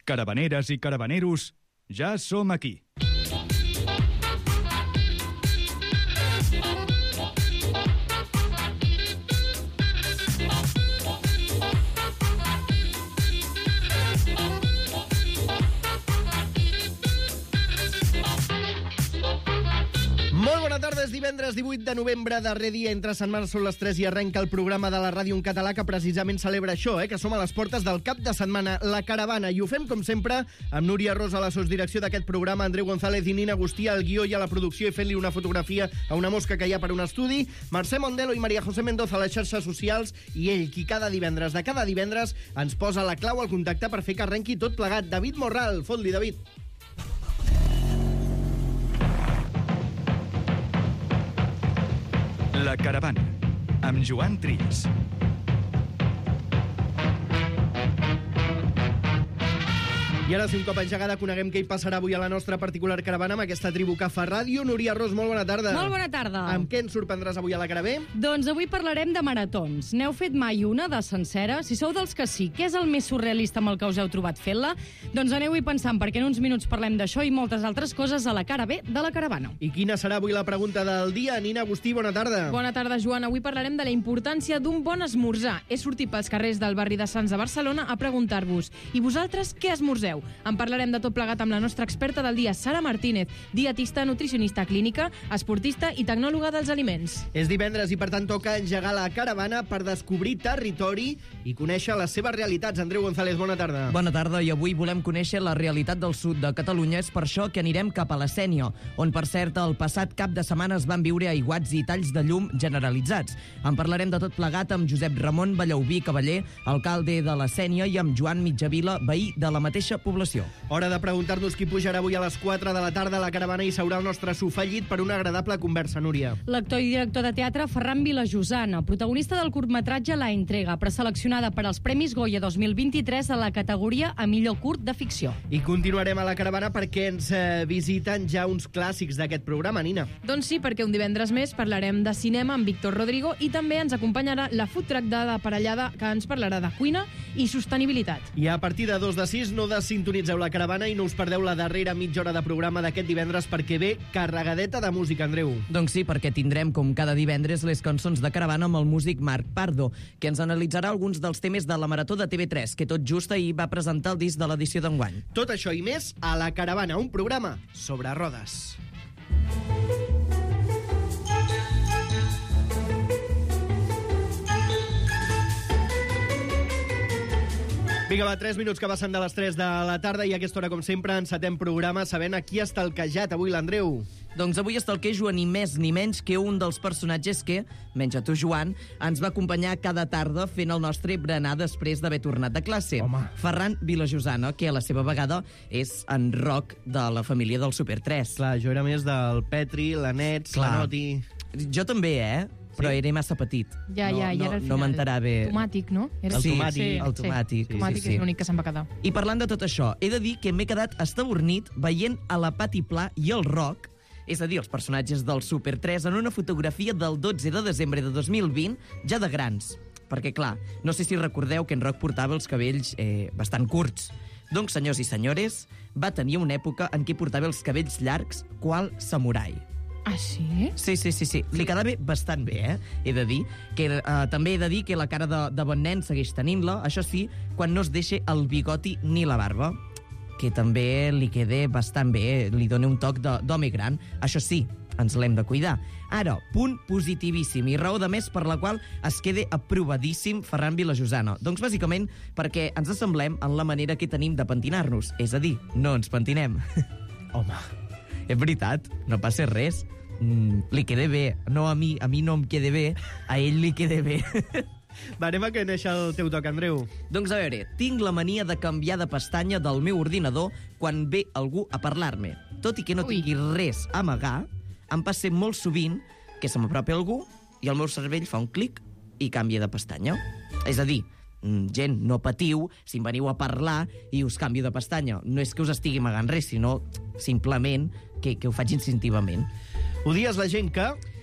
Caravaneres i caravaneros, ja som aquí. Molt bona tarda, és divendres 18 de novembre, darrer dia entre setmanes, són les 3 i arrenca el programa de la ràdio en català que precisament celebra això, que som a les portes del cap de setmana, La Caravana, i ho fem com sempre amb Núria Rosa a la sosdirecció d'aquest programa, Andreu González i Nina Agustí al guió i a la producció i fent-li una fotografia a una mosca que hi ha per un estudi, Mercè Mondelo i Maria José Mendoza a les xarxes socials i ell, qui cada divendres ens posa la clau al contacte per fer que arrenqui tot plegat. David Morral, fot-li, David. La Caravana, amb Joan Trias. I ara, si un cop engegada, coneguem què hi passarà avui a la nostra particular caravana amb aquesta tribu que fa ràdio. Núria Ros, molt bona tarda. Molt bona tarda. Amb què ens sorprendràs avui a la Caravé? Doncs avui parlarem de maratons. N'heu fet mai una de sencera? Si sou dels que sí, què és el més surrealista amb el que us heu trobat fent-la? Doncs aneu-hi pensant, perquè en uns minuts parlem d'això i moltes altres coses a la cara B de la caravana. I quina serà avui la pregunta del dia? Nina Agustí, bona tarda. Bona tarda, Joan. Avui parlarem de la importància d'un bon esmorzar. He sortit pels carrers del barri de Sants de Barcelona a preguntar-vos: i vosaltres què esmorzeu? En parlarem de tot plegat amb la nostra experta del dia, Sara Martínez, dietista, nutricionista clínica, esportista i tecnòloga dels aliments. És divendres i, per tant, toca engegar la caravana per descobrir territori i conèixer les seves realitats. Andreu González, bona tarda. Bona tarda, i avui volem conèixer la realitat del sud de Catalunya. És per això que anirem cap a la Sénia, on, per cert, el passat cap de setmana es van viure aiguats i talls de llum generalitzats. En parlarem de tot plegat amb Josep Ramon Ballaubí Cavaller, alcalde de la Sénia, i amb Joan Mitjavila, veí de la mateixa població. Hora de preguntar-nos qui pujarà avui a les 4 de la tarda a la caravana i seurà al nostre sofà llit per una agradable conversa, Núria. L'actor i director de teatre Ferran Vilajosana, protagonista del curtmetratge La Entrega, preseleccionada per als Premis Goya 2023 a la categoria a millor curt de ficció. I continuarem a la caravana perquè ens visiten ja uns clàssics d'aquest programa, Nina. Doncs sí, perquè un divendres més parlarem de cinema amb Víctor Rodrigo i també ens acompanyarà la food truck de Parellada, que ens parlarà de cuina i sostenibilitat. I a partir de 2 de 6 no desintonitzeu la caravana i no us perdeu la darrera mitja hora de programa d'aquest divendres perquè ve carregadeta de música, Andreu. Doncs sí, perquè tindrem, com cada divendres, les cançons de caravana amb el músic Marc Pardo, que ens analitzarà alguns dels temes de la Marató de TV3, que tot just ahir va presentar el disc de l'edició d'enguany. Tot això i més a la caravana, un programa sobre rodes. Vinga, va, 3 minuts que passen de les 3 de la tarda i a aquesta hora, com sempre, encetem programa sabent a qui ha stalkejat avui l'Andreu. Doncs avui stalkejo ni més ni menys que un dels personatges que, menys a tu, Joan, ens va acompanyar cada tarda fent el nostre berenar després d'haver tornat de classe. Home. Ferran Vilajosana, que a la seva vegada és en Roc de la família del Super 3. Clar, jo era més del Petri, la Nets, la Noti... Jo també, però era massa petit. Ja, i era al final. No m'enterava bé. Tomàtic, no? Era... El Sí, tomàtic. el tomàtic. Tomàtic és l'únic que se'n va quedar. I parlant de tot això, he de dir que m'he quedat estabornit veient a la Pati Pla i el Roc, és a dir, els personatges del Super 3, en una fotografia del 12 de desembre de 2020, ja de grans. Perquè, clar, no sé si recordeu que en Roc portava els cabells bastant curts. Doncs, senyors i senyores, va tenir una època en què portava els cabells llargs, qual samurai. Ah, sí? Sí. Li quedava bastant bé, He de dir que també he de dir que la cara de bon nen segueix tenint-la, això sí, quan no es deixa el bigoti ni la barba, que també li queda bastant bé, li dona un toc d'home gran. Això sí, ens l'hem de cuidar. Ara, punt positivíssim i raó de més per la qual es queda aprovadíssim Ferran Vilajosana. Doncs bàsicament perquè ens assemblem en la manera que tenim de pentinar-nos, és a dir, no ens pentinem. Home, és veritat, no passa res. Li queda bé. No a mi no em queda bé, a ell li queda bé. va, anem a que neix el teu toc, Andreu. Doncs a veure, tinc la mania de canviar de pestanya del meu ordinador quan ve algú a parlar-me. Tot i que no tingui res a amagar, em passa molt sovint que se m'apropi algú i el meu cervell fa un clic i canvia de pestanya. És a dir, gent, no patiu si em veniu a parlar i us canvio de pestanya. No és que us estigui amagant res, sinó simplement que ho faig instintivament. Odies la gent que...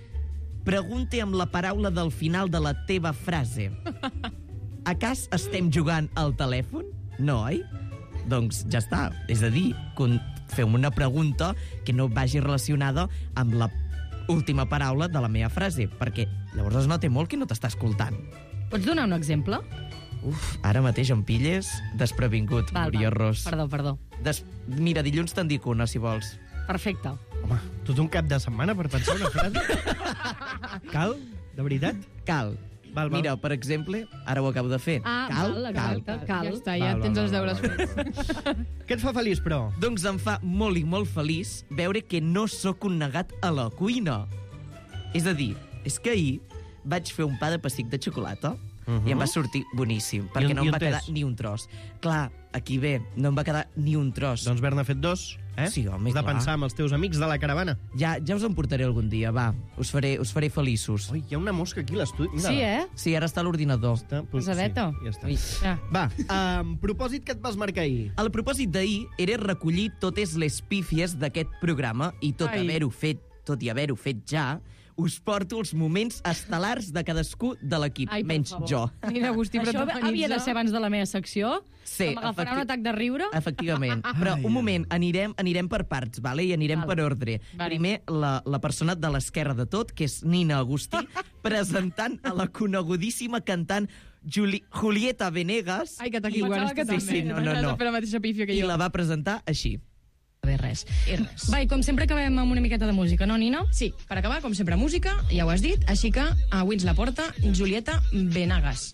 Pregunte amb la paraula del final de la teva frase. A cas estem jugant al telèfon? No, oi? doncs ja està. És a dir, feu-me una pregunta que no vagi relacionada amb la última paraula de la meva frase, perquè llavors es nota molt que no t'està escoltant. Pots donar un exemple? Ara mateix em pilles desprevingut, Núria Ros. Perdó. Mira, dilluns te'n dic una, si vols. Perfecte. Home, tot un cap de setmana per pensar una frase. Cal? De veritat? Cal. Val. Mira, per exemple, ara ho acabo de fer. Cal. Ja està, ja tens els deures fets. Què et fa feliç, però? Doncs em fa molt i molt feliç veure que no sóc un negat a la cuina. És a dir, és que ahir vaig fer un pa de pessic de xocolata i em va sortir boníssim, perquè no em va quedar ni un tros. Clar, aquí ve, no em va quedar ni un tros. Doncs haver-ne fet 2, eh? Sí, home, Has de clar. pensar amb els teus amics de la caravana. Ja us en portaré algun dia, va. Us faré feliços. Ui, hi ha una mosca aquí a l'estudi. Mira-la. Sí, eh? Sí, ara està a l'ordinador. Pesadeta. Sí, ja està. Ui. Ja. Va, propòsit que et vas marcar ahir. El propòsit d'ahir era recollir totes les pífies d'aquest programa i tot Ai. i haver-ho fet ja, us porto els moments estel·lars de cadascú de l'equip, Ai, per menys favor. jo. Quin Agustí Això protagonitzar. havia de ser abans de la meva secció? Sí, Que m'agafarà un atac de riure? Efectivament. Però un moment, anirem per parts, vale? I anirem per ordre. Vale. Primer, la persona de l'esquerra de tot, que és Nina Agustí, presentant a la conegudíssima cantant Julieta Venegas. Ai, que t'equivoques. Pensava que Sí, sí, no. Has de fer la mateixa pífia que I jo. la va presentar així. Res. Va, i com sempre acabem amb una miqueta de música, no, Nina? Sí, per acabar, com sempre, música, ja ho has dit, així que avui ens la porta Julieta Venegas.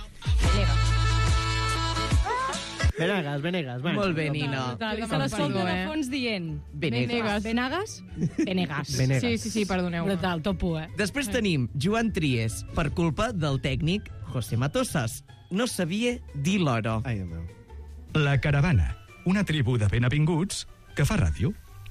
Venegas. Bueno. Molt bé, Nina. I se l'escolta de fons dient... Venegas. Venegas? Venegas. Venegas. Sí, perdoneu. Brutal, top 1, eh? Després tenim Joan Tries, per culpa del tècnic José Matosas. No sabia dir l'hora. Ai, Déu meu. La Caravana, una tribu de benavinguts que fa ràdio.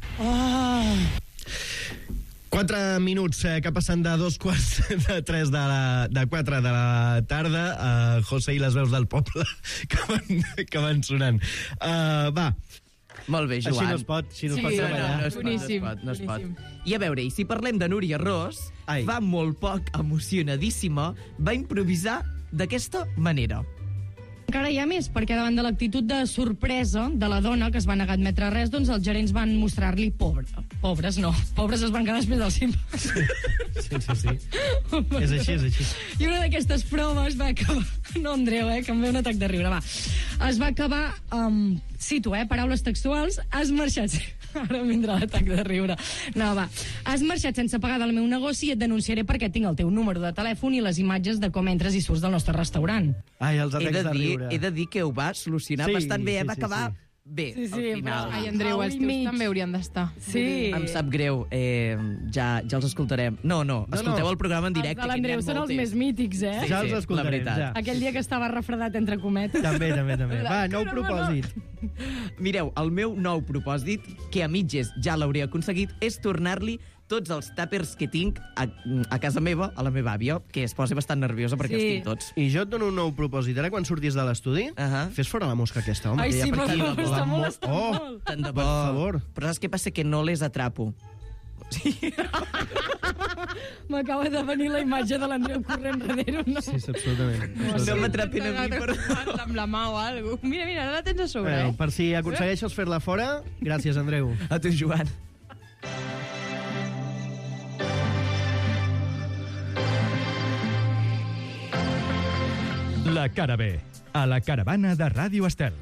4 minuts que passen de 2:45 de 4 de la tarda. José i les veus del poble que van sonant. Va, Molt bé, Joan. així no es pot, Sí, treballar. No es pot, Boníssim, no es pot. boníssim. I a veure, i si parlem de Núria Ros, Ai. fa molt poc, emocionadíssima, va improvisar d'aquesta manera. Encara hi ha més, perquè davant de l'actitud de sorpresa de la dona, que es va negar a admetre res, doncs els gerents van mostrar-li pobres es van quedar després del cim. Sí. És així. I una d'aquestes proves va acabar... No, Andreu, que em ve un atac de riure, va. Es va acabar, cito, paraules textuals, has marxat... Ara em vindrà l'atac de riure. No, va. Has marxat sense pagar del meu negoci i et denunciaré perquè tinc el teu número de telèfon i les imatges de com entres i surts del nostre restaurant. Ai, els atacs de riure. He de dir que ho va solucionar Sí, bastant bé, sí, va sí, acabar sí. bé, Sí, al final. però- Ai, Andreu, els teus mig. també haurien d'estar. Sí. Em sap greu, ja els escoltarem. No, escolteu el programa en directe. Els de l'Andreu són els més mítics, eh? Sí, Ja els la escoltarem, veritat. ja. Aquell dia que estava refredat entre cometes. També. Va, nou propòsit. Mireu, el meu nou propòsit, que a mitges ja l'hauré aconseguit, és tornar-li tots els tàpers que tinc a casa meva, a la meva àvia, que es posa bastant nerviosa perquè Sí. els tinc tots. I jo et dono un nou propòsit. Ara, quan surtis de l'estudi, fes fora la mosca aquesta, home. Ai, que sí, ja per per aquí favor, la està mo- molestant molt. Tant de bo. Per favor. Però saps què passa? Que no les atrapo. M'acaba de venir la imatge de l'Andreu corrent darrere. No? Sí, absolutament. No m'atrapin a mi, però... Amb la mà o alguna cosa. Mira, ara la tens a sobre, Bueno, per si aconsegueixes fer-la fora, gràcies, Andreu. A tu, Joan. La cara B, a la caravana de Ràdio Estel.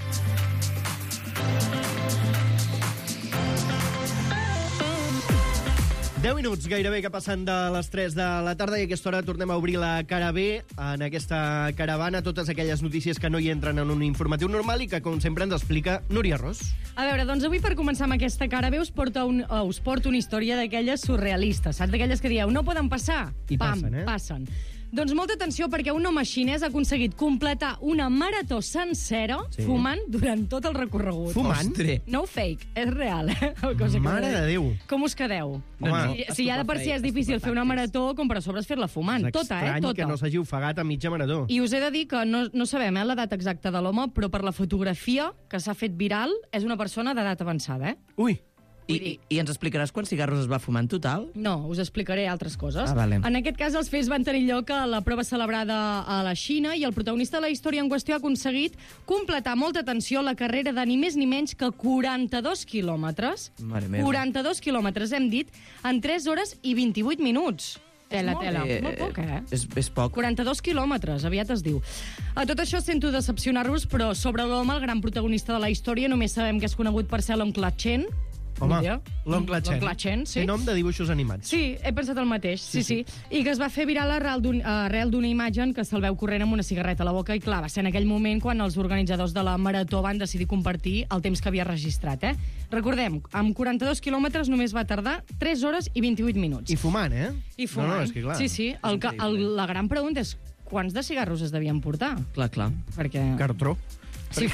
Deu minuts gairebé que passen de les 3 de la tarda i a aquesta hora tornem a obrir la cara B en aquesta caravana, totes aquelles notícies que no hi entren en un informatiu normal i que, com sempre, ens explica Núria Ros. A veure, doncs avui per començar amb aquesta cara bé us porto una història d'aquelles surrealistes, saps? D'aquelles que dieu, no poden passar. I Pam, passen, eh? passen. Doncs molta atenció perquè un home xinès ha aconseguit completar una marató sencera fumant durant tot el recorregut. Fumant? Ostres. No fake, és real, eh? Cosa que Mare de Déu. Com us quedeu? Home, Si ja de per si és difícil fer una marató, com per a sobre és fer-la fumant. És Tota, estrany tota. que no s'hagi ofegat a mitja marató. I us he de dir que no sabem l'edat exacta de l'home, però per la fotografia que s'ha fet viral és una persona d'edat avançada, eh? Ui, I ens explicaràs quants cigarros es va fumar en total? No, us explicaré altres coses. Vale. En aquest cas, els fets van tenir lloc a la prova celebrada a la Xina i el protagonista de la història en qüestió ha aconseguit completar, molta atenció, la carrera de ni més ni menys que 42 quilòmetres. Mare meva. 42 quilòmetres, hem dit, en 3 hores i 28 minuts. Tela. Molt poc, És poc. 42 quilòmetres, aviat es diu. A tot això sento decepcionar-vos, però sobre l'home, el gran protagonista de la història, només sabem que és conegut per ser l'oncle Chen. Home, Ni idea. l'oncle Chen. L'oncle Chen, sí. Té nom de dibuixos animats. Sí, he pensat el mateix, sí. I que es va fer viral arrel d'una imatge en què se'l veu corrent amb una cigarreta a la boca i clar, va ser en aquell moment quan els organitzadors de la marató van decidir compartir el temps que havia registrat, Recordem, amb 42 quilòmetres només va tardar 3 hores i 28 minuts. I fumant, I fumant. No, és que clar. Sí. La gran pregunta és quants de cigarros es devien portar? Clar. Perquè... Cartró. Sí.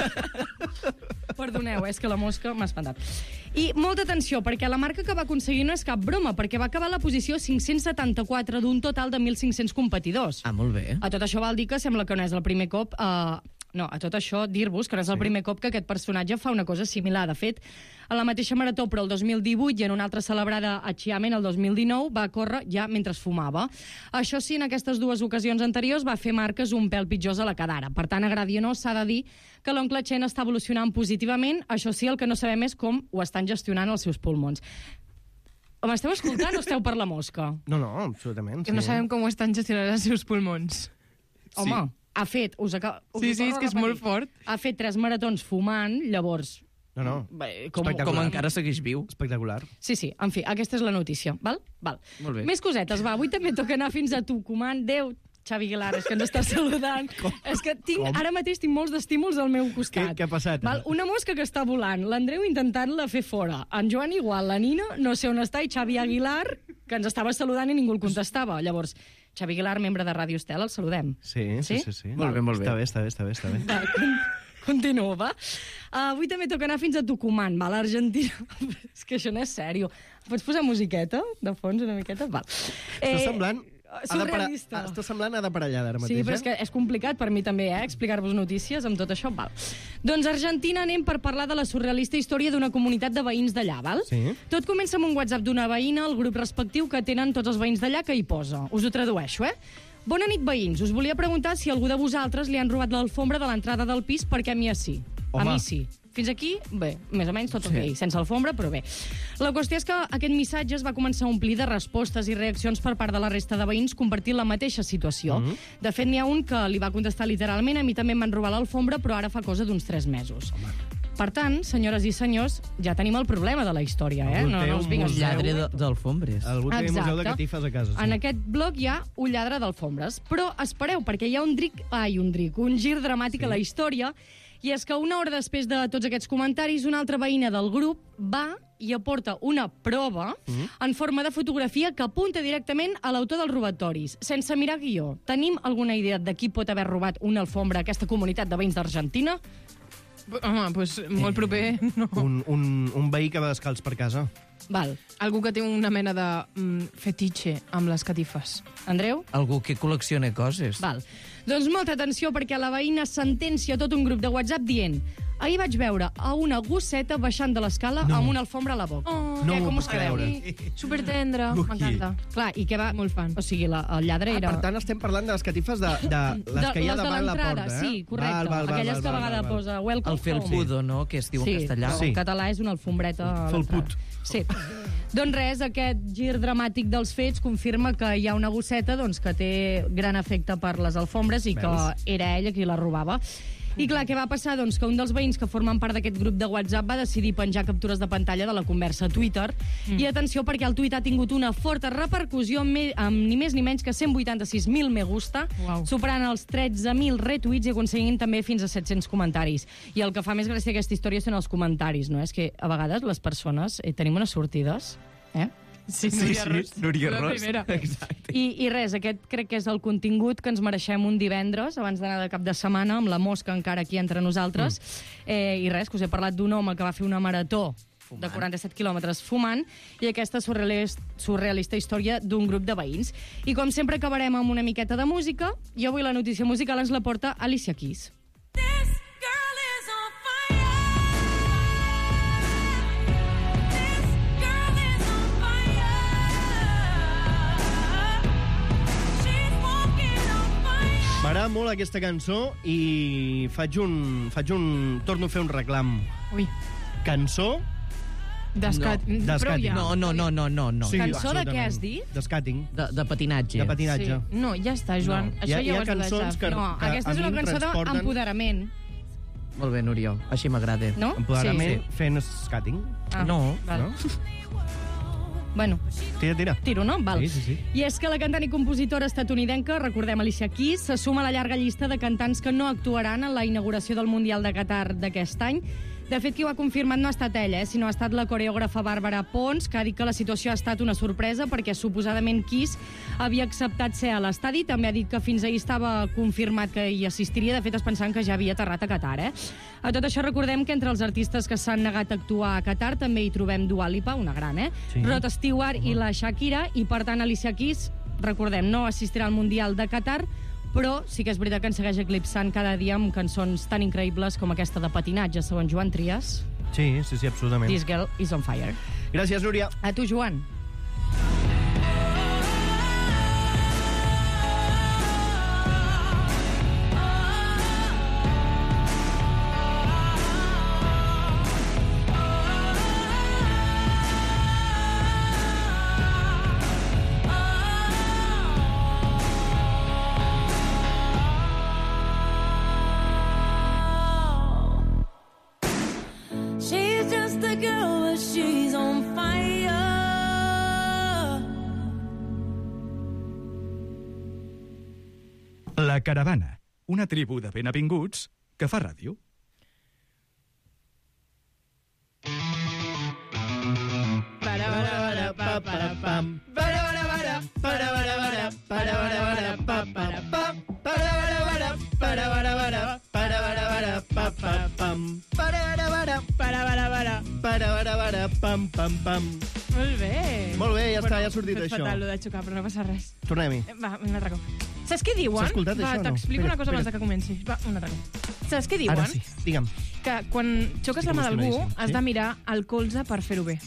Perdoneu, és que la mosca m'ha espantat. I molta atenció, perquè la marca que va aconseguir no és cap broma, perquè va acabar a la posició 574 d'un total de 1.500 competidors. Molt bé. A tot això vol dir que sembla que no és el primer cop... a tot això, dir-vos que no és el primer cop que aquest personatge fa una cosa similar. De fet, a la mateixa marató, però el 2018 i en una altra celebrada a Xiamen el 2019, va córrer ja mentre fumava. Això sí, en aquestes dues ocasions anteriors va fer marques un pèl pitjors a la cadara. Per tant, agradi o no, s'ha de dir que l'oncle Chen està evolucionant positivament. Això sí, el que no sabem és com ho estan gestionant els seus pulmons. M'esteu escoltant o esteu per la mosca? No, absolutament. Que no sabem com ho estan gestionant els seus pulmons. Home, ha fet... Sí, és que és molt fort. Ha fet 3 maratons fumant, llavors... No. Com encara segueix viu. Espectacular. Sí, en fi, aquesta és la notícia, val? Molt bé. Més cosetes, va. Avui també toca anar fins a Tucumán. Déu, Xavi Aguilar, és que ens està saludant. És que ara mateix tinc molts d'estímuls al meu costat. Què ha passat? Val? Una mosca que està volant, l'Andreu intentant-la fer fora, en Joan igual, la Nina no sé on està, i Xavi Aguilar, que ens estava saludant i ningú el contestava. Llavors, Xavi Aguilar, membre de Ràdio Estel, el saludem. Sí. Molt bé. Està bé. Va, continuo, va. Avui també toca anar fins a Tucumán, va, l'Argentina. És que això no és sèrio. Pots posar musiqueta de fons una miqueta? Val. Està semblant... Surrealista. Està semblant aparellada ara mateix. Sí, però és que és complicat per mi també, explicar-vos notícies amb tot això. Val. Doncs a Argentina anem per parlar de la surrealista història d'una comunitat de veïns d'allà, val? Sí. Tot comença amb un WhatsApp d'una veïna, el grup respectiu que tenen tots els veïns d'allà, que hi posa. Us ho tradueixo, Bona nit, veïns. Us volia preguntar si algú de vosaltres li han robat l'alfombra de l'entrada del pis, perquè a mi sí. Home. A mi sí. Fins aquí, bé, més o menys tot ok, sense alfombra, però bé. La qüestió és que aquest missatge es va començar a omplir de respostes i reaccions per part de la resta de veïns compartint la mateixa situació. De fet, n'hi ha un que li va contestar literalment: a mi també em van robar l'alfombra, però ara fa cosa d'uns 3 mesos. Per tant, senyores i senyors, ja tenim el problema de la història, Algú No té us un vinc a Lladre d'alfombres. Algú té Exacte. museu de catifes a casa. Sí. En aquest bloc hi ha un lladre d'alfombres. Però espereu, perquè hi ha un gir dramàtic a la història, i és que una hora després de tots aquests comentaris, una altra veïna del grup va i aporta una prova en forma de fotografia que apunta directament a l'autor dels robatoris, sense mirar guió. Tenim alguna idea de qui pot haver robat una alfombra a aquesta comunitat de veïns d'Argentina? Home, doncs molt proper, no. Un veí que va descalç per casa. Val. Algú que té una mena de fetitxe amb les catifes. Andreu? Algú que col·lecciona coses. Val. Doncs molta atenció, perquè la veïna sentencia tot un grup de WhatsApp dient: ahir vaig veure a una gosseta baixant de l'escala amb una alfombra a la boca. Oh, No Què, m'ho com us puc quedeu? creure. Supertendre, m'encanta. Clar, i què va... Molt fan. O sigui, el lladre era... Per tant, estem parlant de les catifes de les que hi ha les de davant la l'entrada, porta. sí, correcte. Aquelles que a vegades posa welcome El felpudo, no?, que es diu en castellà. Sí, en català és una alfombreta a Felput. l'entrada. Sí. Doncs res, aquest gir dramàtic dels fets confirma que hi ha una gosseta que té gran afecte per les alfombres i que era ella qui la robava. I clar, què va passar? Doncs que un dels veïns que formen part d'aquest grup de WhatsApp va decidir penjar captures de pantalla de la conversa a Twitter. I atenció, perquè el tuit ha tingut una forta repercussió amb ni més ni menys que 186.000 me gusta, superant els 13.000 retuits i aconseguint també fins a 700 comentaris. I el que fa més gràcia aquesta història són els comentaris, no? És que a vegades les persones tenim unes sortides, Sí, Núria La Ros. primera. Exacte. I res, aquest crec que és el contingut que ens mereixem un divendres, abans d'anar de cap de setmana, amb la mosca encara aquí entre nosaltres. I res, que us he parlat d'un home que va fer una marató de 47 quilòmetres fumant, i aquesta surrealista història d'un grup de veïns. I com sempre acabarem amb una miqueta de música, i avui la notícia musical ens la porta Alicia Keys. This girl is on fire. molt aquesta cançó i torno a fer un reclam. Ui, Cançó... d'escating. d'escating. No. Sí, Cançó de què absolutament. has dit? D'escating. De patinatge. De patinatge. Sí. No, ja està, Joan. No. Això Hi ha ja ho has de cançons deixar. que- No, aquesta és a una mi em cançó transporten- d'empoderament, Molt bé, Núria, així m'agrada. no? Empoderament fent skating. Ah, No, val. no? Bueno, Tira. tiro, no? Val. Sí. I és que la cantant i compositora estatunidenca, recordem Alicia Keys, se suma a la llarga llista de cantants que no actuaran en la inauguració del Mundial de Qatar d'aquest any. De fet, qui ho ha confirmat no ha estat ella, sinó ha estat la coreògrafa Bàrbara Pons, que ha dit que la situació ha estat una sorpresa perquè suposadament Keys havia acceptat ser a l'estadi. També ha dit que fins ahir estava confirmat que hi assistiria. De fet, es pensaven que ja havia aterrat a Qatar, A tot això recordem que entre els artistes que s'han negat a actuar a Qatar també hi trobem Dua Lipa, una gran, Sí. Rod Stewart i la Shakira, i per tant Alicia Keys, recordem, no assistirà al Mundial de Qatar, però sí que és veritat que ens segueix eclipsant cada dia amb cançons tan increïbles com aquesta de patinatge, segons Joan Trias. Sí, absolutament. This Girl is on Fire. Gràcies, Núria. A tu, Joan. She's just a girl, but she's on fire. La Caravana, una tribu de ben avinguts que fa ràdio. Molt bé. Molt bé, ja està, ja ha sortit fet això. fatal, lo de xocar, però no passa res. Tornem-hi. Va, un altre cop. Saps què diuen? S'ha escoltat Va, això o no? t'explico Espera, una cosa abans espera. de que comencis. Va, un altre cop. Saps què diuen? Ara sí, digue'm. Que quan xoques Estic la mà d'algú emocionadíssim, has sí? de mirar el colze per fer-ho bé.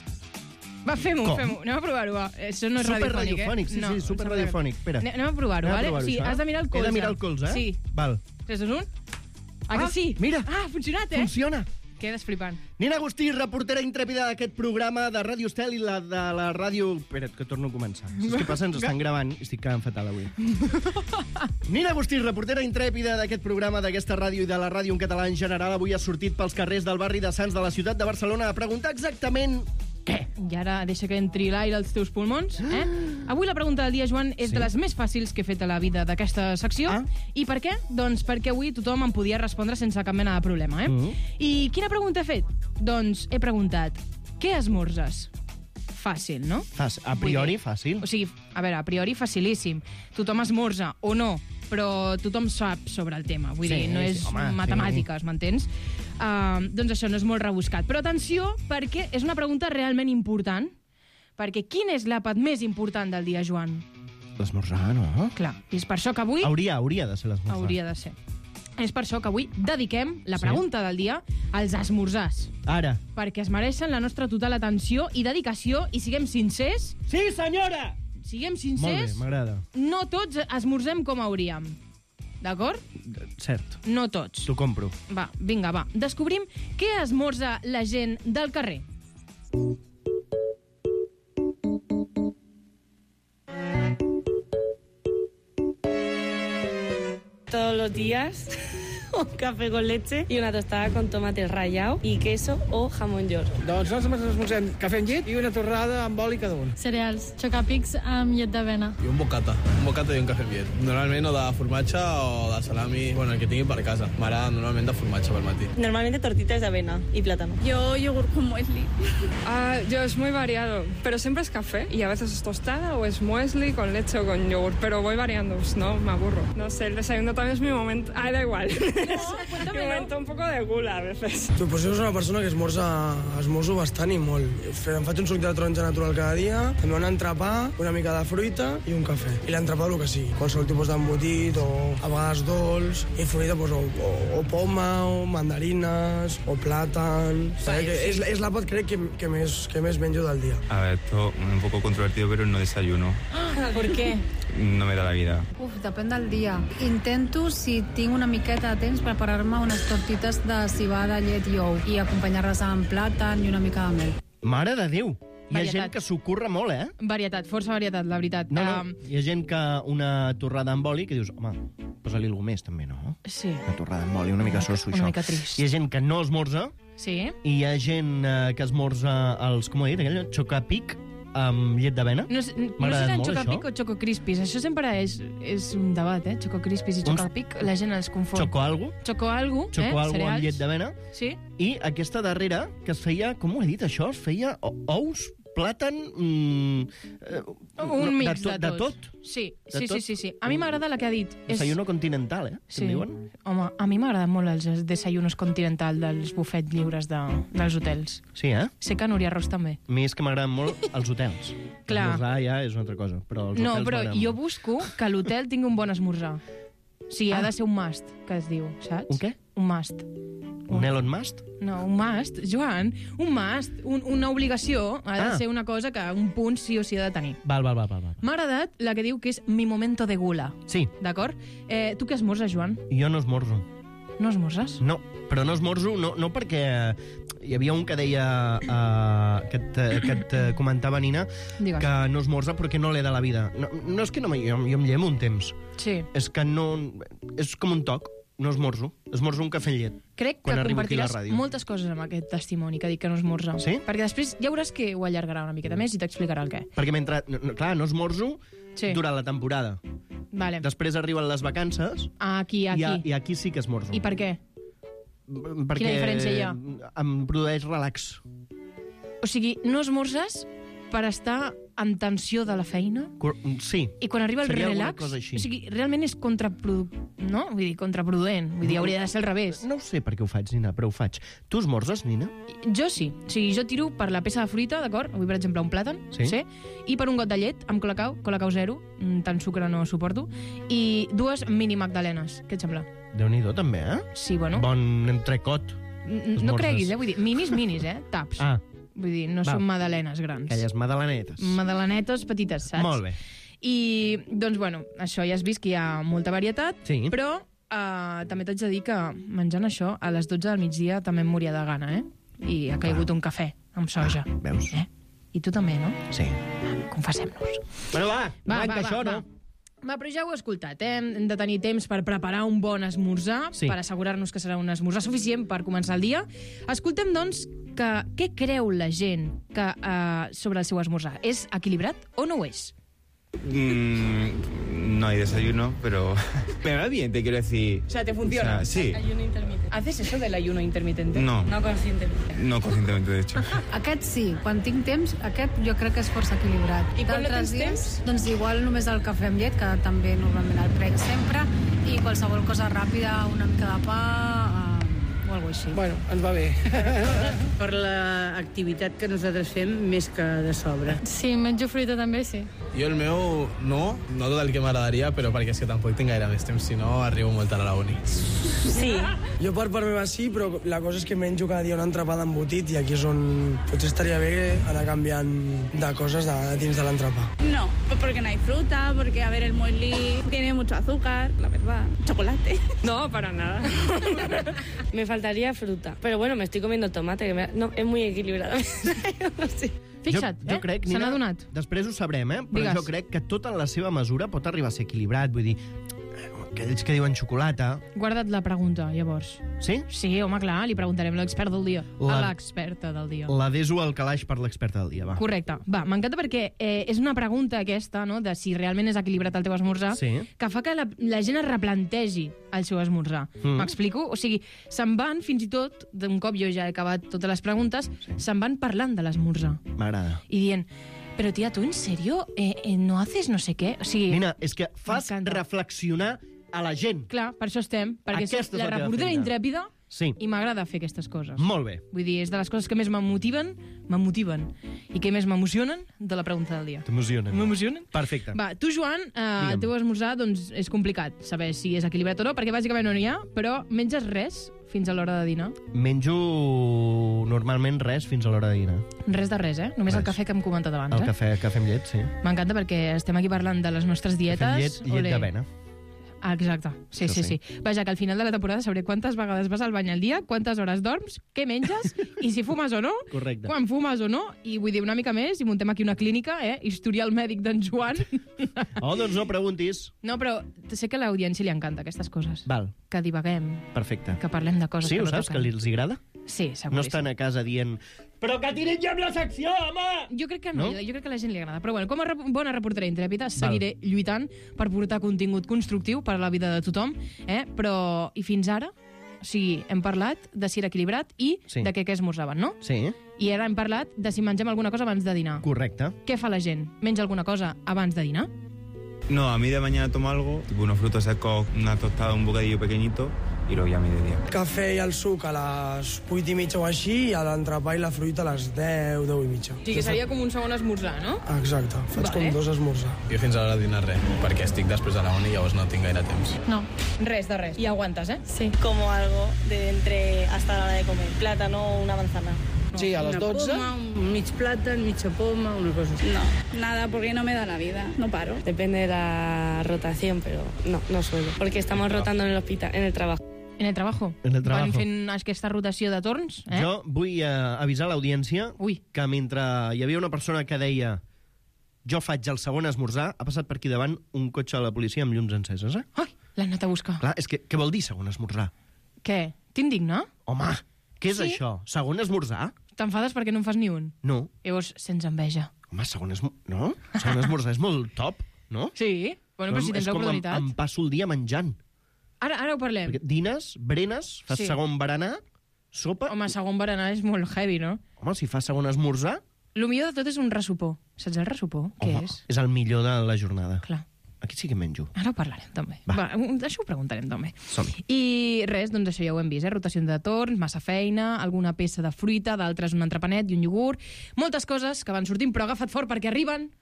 Va, fem-ho, Com? fem-ho. Anem a provar-ho, va. Això no és Superradiofònic, sí, sí, superradiofònic. Espera. Anem a provar-ho, Anem a vale? provar-ho, O sigui, això. has de mirar el colze. He de mirar el colze, eh? Sí. Val. 3, 2, 1. Ah, que sí? mira. Ah, ha funcionat, eh? Funciona. Quedes flipant. Nina Agustí, reportera intrèpida d'aquest programa de Ràdio Estel i la de la ràdio... Espera't, que torno a començar. Saps què passa? Ens estan gravant i estic quedant fatal avui. Nina Agustí, reportera intrèpida d'aquest programa, d'aquesta ràdio i de la ràdio en català en general, avui ha sortit pels carrers del barri de Sants de la ciutat de Barcelona a preguntar exactament... Què? I ara deixa que entri l'aire als teus pulmons. Avui la pregunta del dia, Joan, és Sí? de les més fàcils que he fet a la vida d'aquesta secció. Ah. I per què? Doncs perquè avui tothom em podia respondre sense cap mena de problema. I quina pregunta he fet? Doncs he preguntat, què esmorzes? Fàcil, no? A priori, fàcil. O sigui, a veure, a priori facilíssim. Tothom esmorza o no, però tothom sap sobre el tema. Vull Sí, dir, no és sí, home, matemàtiques, m'entens? Doncs això no és molt rebuscat. Però atenció, perquè és una pregunta realment important. Perquè quin és l'àpat més important del dia, Joan? L'esmorzar, no? Clar, i és per això que avui... Hauria de ser l'esmorzar. Hauria de ser. És per això que avui dediquem la Sí. pregunta del dia als esmorzars. Ara. Perquè es mereixen la nostra total atenció i dedicació, i siguem sincers, Sí, senyora! siguem Molt bé, sincers, m'agrada. no tots esmorzem com hauríem. D'acord? Cert, No tots. t'ho compro. Va, vinga, va. Descobrim què esmorza la gent del carrer. Todos los días un café con leche y una tostada con tomate rallado y queso o jamón york. Doncs nosaltres esmorzem cafè amb llet i una torrada amb oli cada un. Cereals, xocapics amb llet d'avena. I un bocata i un cafè amb llet. Normalment o de formatge o de salami, bueno, el que tingui per casa. M'agrada normalment de formatge pel matí. Normalmente tortitas de avena y plátano. Yo yogur con muesli. Yo es muy variado, pero siempre es café y a veces es tostada o es muesli con leche o con yogur, pero voy variando, pues no, me aburro. No sé, el desayuno también es mi momento. Ah, da igual. Mi momento un poco de gula a veces. Pues jo soc una persona que esmorzo bastant i molt. Em faig un suc de taronja natural cada dia, també un entrepà, una mica de fruita i un cafè. I l'entrepà el que sigui, qualsevol tipus d'embotit o a vegades dolç, i fruita pues, o poma, o mandarines, o plàtan... És l'àpat, crec, que més menjo del dia. A ver, esto es un poco controvertido, pero no desayuno. ¿Por qué? no me da la vida. Depèn del dia. Intento, si tinc una miqueta de temps, preparar-me unes tortites de cibada, llet i ou i acompanyar-les amb plàtan i una mica de mel. Mare de Déu! Hi ha Varietat. gent que s'ho curra molt, eh? Varietat, força varietat, la veritat. No, hi ha gent que una torrada amb oli que dius, home, posa-li alguna més també, no? Sí. Una torrada amb oli, una mica soso, això. Una mica trist. Hi ha gent que no esmorza Sí. i hi ha gent que esmorza els, com ho he dit, aquell xocapic amb llet d'avena. No sé si M'ha agradat eren molt, Chocapic això. o Choco Crispis. Això sempre és un debat, eh? Choco Crispis i Chocapic, la gent els confon. Choco algo. Choco algo, Xoco algo cereals. amb llet d'avena. Sí. I aquesta darrera, que es feia, com ho he dit això? Es feia ous, plàtan... Un mix de tot. Sí, De sí, tot. sí, sí, sí. A mi m'agrada la que ha dit. Desayuno continental, eh? Sí. Que en diuen. Home, a mi m'agraden molt els desayunos continental dels bufets lliures dels hotels. Sí, eh? Sé que a Núria Ros també. A mi és que m'agraden molt els hotels. Clar. Esmorzar ja és una altra cosa, però els No, hotels però m'agraden jo molt. busco que l'hotel tingui un bon esmorzar. O sigui, ha de ser un must, que es diu, saps? Un què? Un must. Un Elon Musk? No, un must, Joan, un must, una obligació, ha de ser una cosa que un punt sí o sí ha de tenir. Val. M'ha agradat la que diu que és mi momento de gula. Sí. D'acord? Tu què esmorzes, Joan? Jo no esmorzo. No esmorzes? No, però no esmorzo, no perquè hi havia un que deia, que et comentava, Nina, Digues. que no esmorza perquè no li da la vida. No és que jo em llemo un temps. Sí. És que no... És com un toc. No esmorzo. Esmorzo un cafè amb llet. Crec que quan arribo aquí a la compartiràs ràdio. moltes coses amb aquest testimoni que ha dit que no esmorza. Sí? Perquè després ja veuràs que ho allargarà una miqueta més i t'explicarà el què. Perquè mentre... Clar, no esmorzo Sí. durant la temporada. Vale. Després arriben les vacances Aquí. i aquí sí que esmorzo. I per què? Perquè Quina diferència hi ha? em produeix relax. O sigui, no esmorzes per estar en tensió de la feina? Sí. I quan arriba el Seria alguna relax, cosa així. o sigui, realment és no? Vull dir, contraproduent. Vull dir, hauria de ser al revés. No ho sé per què ho faig, Nina, però ho faig. Tu esmorzes, Nina? Jo sí. O sigui, jo tiro per la peça de fruita, d'acord? Avui, per exemple, un plàtan, Sí. I per un got de llet amb colacau zero, tant sucre no suporto, i 2 mini magdalenes. Què et sembla? Déu-n'hi-do, també, eh? Sí, bueno. Bon entrecot. No creguis, vull dir, minis, taps. Ah. Vull dir, no Va. són magdalenes grans. Aquelles madalenetes. Madalenetes petites, saps? Molt bé. I, doncs, bueno, això ja has vist que hi ha molta varietat, Sí. però també t'haig de dir que menjant això, a les 12 del migdia també em moria de gana, eh? I ha caigut un cafè amb soja. Veus? I tu també, no? Sí. Confessem-nos. Bueno, va, arrenca això, no? Va, però ja ho he escoltat, eh? Hem de tenir temps per preparar un bon esmorzar, Sí. per assegurar-nos que serà un esmorzar suficient per començar el dia. Escoltem, doncs, què creu la gent sobre el seu esmorzar? És equilibrat o no ho és? No hay desayuno, pero me va bien, te quiero decir. O sea, ¿te funciona? O sea, sí. Ayuno intermitente. ¿Haces eso del ayuno intermitente? No. No conscientemente. No conscientemente, de hecho. Aquest sí, quan tinc temps, aquest jo crec que és força equilibrat. I quan no D'altres tens temps? Doncs igual només el cafè amb llet, que també normalment el prenc sempre, i qualsevol cosa ràpida, una mica de pa o alguna cosa així. Bueno, ens va bé. Per l'activitat que nosaltres fem, més que de sobre. Sí, menjo fruita també, sí. Jo el meu no tot el que m'agradaria, però perquè és que tampoc tinc gaire més temps, si no arribo molt tard a la uni. Sí. Jo per part meva sí, però la cosa és que menjo cada dia un entrepà d'embotit i aquí és on potser estaria bé anar canviant de coses dins de l'entrepà. No, pues porque no hay fruta, porque, a ver, el muesli tiene mucho azúcar, la verdad, chocolate. No, para nada. Me faltaría fruta. Pero bueno, me estoy comiendo tomate, que no, es muy equilibrado. Sí. Fixa't, jo crec, Se n'ha Nina, donat. després ho sabrem, Però Digues. jo crec que tot en la seva mesura pot arribar a ser equilibrat. Vull dir, aquells que diuen xocolata... Guarda't la pregunta, llavors. Sí? Sí, home, clar, li preguntarem a l'expert del dia. A La- l'experta del dia. La deso al calaix per l'experta del dia, va. Correcte. Va, m'encanta perquè és una pregunta aquesta, no?, de si realment és equilibrat el teu esmorzar, Sí. que fa que la gent es replantegi el seu esmorzar. M'explico? O sigui, se'n van, fins i tot, d'un cop jo ja he acabat totes les preguntes, se'n van parlant de l'esmorzar. M'agrada. I dient, però tia, tu en serio no haces no sé què? O sigui, Nina, és que fas m'encanta. reflexionar a la gent. Clar, per això estem, perquè Aquesta soc és la la teva reportera feina. intrèpida Sí. i m'agrada fer aquestes coses. Molt bé. Vull dir, és de les coses que més m'emotiven i que més m'emocionen de la pregunta del dia. T'emocionen. M'emocionen? Perfecte. Va, tu, Joan, el teu esmorzar doncs, és complicat saber si és equilibrat o no, perquè bàsicament no n'hi ha, però menges res fins a l'hora de dinar? Menjo normalment res fins a l'hora de dinar. Res de res, Només el cafè que hem comentat abans, El cafè amb llet, sí. M'encanta perquè estem aquí parlant de les nostres dietes. Cafè amb llet d'avena. Ah, exacte. Sí. Vaja, que al final de la temporada sabré quantes vegades vas al bany al dia, quantes hores dorms, què menges, i si fumes o no, Correcte. quan fumes o no, i vull dir una mica més, i muntem aquí una clínica, historial mèdic d'en Joan. Oh, doncs no preguntis. No, però sé que a l'audiència li encanta aquestes coses. Val. Que divaguem, Perfecte. que parlem de coses Sí, que ho no saps, que toquen. els agrada? Sí, seguríssim. No estan a casa dient però que tirin ja amb la secció, home! Jo crec que no, No? jo crec que a la gent li agrada. Però bueno, com a bona reportera intrèpida, seguiré lluitant per portar contingut constructiu per a la vida de tothom, però i fins ara, o sigui, hem parlat de si era equilibrat i de què esmorzaven, no? Sí. I ara hem parlat de si mengem alguna cosa abans de dinar. Correcte. Què fa la gent? Menja alguna cosa abans de dinar? No, a mí de mañana tomo algo, tipo unos frutos secos, una tostada, un bocadillo pequeñito, y luego ya a mediodía. Cafè i el suc a les 8:30 o així, i l'entrepà i la fruita a les 10, 10:30. O sigui, que seria com un segon esmorzar, no? Exacte, faig com dos esmorzar. Jo fins a l'hora de dinar res, perquè estic després a la uni i llavors no tinc gaire temps. No, res de res. I aguantes, Sí, como algo de entre hasta la hora de comer. Plátano o una manzana. Sí, a les 12. Una poma, un mig plàtan, mitja poma, una cosa així. No, nada, porque no me da la vida. No paro. Depende de la rotación, pero no suelo. Porque estamos rotando en el hospital, en el trabajo. En el trabajo? En el trabajo. Van fent aquesta rotació de torns, Jo vull avisar l'audiència que mentre hi havia una persona que deia jo faig el segon esmorzar, ha passat per aquí davant un cotxe de la policia amb llums enceses, Ai, l'han anat a buscar. Clar, és que què vol dir segon esmorzar? Què? T'indigna? Home, què és Sí? això? Segon esmorzar? T'enfades perquè no en fas ni un? No. Llavors, sense enveja. Home, segon esmorzar és molt top, no? Sí, bueno, però si tens l'oportunitat. Em passo el dia menjant. Ara ho parlem. Perquè dines, berenes, fas segon berenar, sopa... Home, segon berenar és molt heavy, no? Home, si fas segon esmorzar... El millor de tot és un ressupor. Saps el ressupor? Què és? És el millor de la jornada. Clar. Aquí sí que menjo. Ara ho parlarem, també. Va, això ho preguntarem, també. Som-hi. I res, doncs això ja ho hem vist, rotació de torns, massa feina, alguna peça de fruita, d'altres un entrepanet i un iogurt, moltes coses que van sortint, però agafa't fort perquè arriben...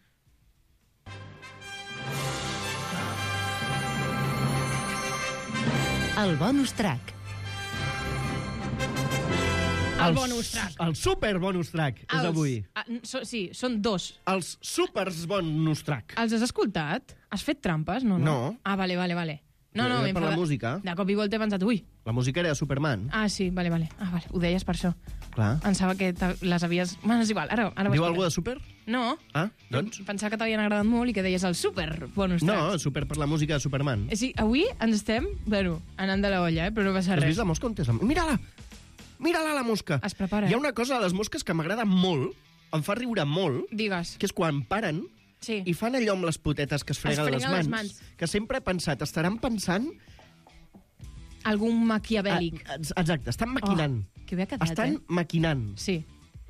El bonus track. El bonus track. El super bonus track és avui. Sí, són dos. Els supers bonus track. Els has escoltat? Has fet trampes? No. Ah, vale. No, Era per la música. De cop i volta he pensat, ui. La música era de Superman. Ah, sí, vale. Ah, vale, ho deies per això. Clar. Pensava que les havies... Bueno, és igual, ara Diu alguna de super? No. Ah, doncs? Pensava que t'havien agradat molt i que deies el super bonus track. No, super per la música de Superman. Sí, avui ens estem, anant de la olla, però no passa res. Has vist la mosca on és? Mira-la! Mira-la, la mosca! Es prepara. Hi ha una cosa de les mosques que m'agrada molt, em fa riure molt, Digues. Que és quan paren i fan allò amb les potetes que es freguen les mans. Que sempre he pensat, estaran pensant... Algun maquiavèlic. Exacte, estan maquinant. Que bé ha quedat, Estan maquinant. Sí.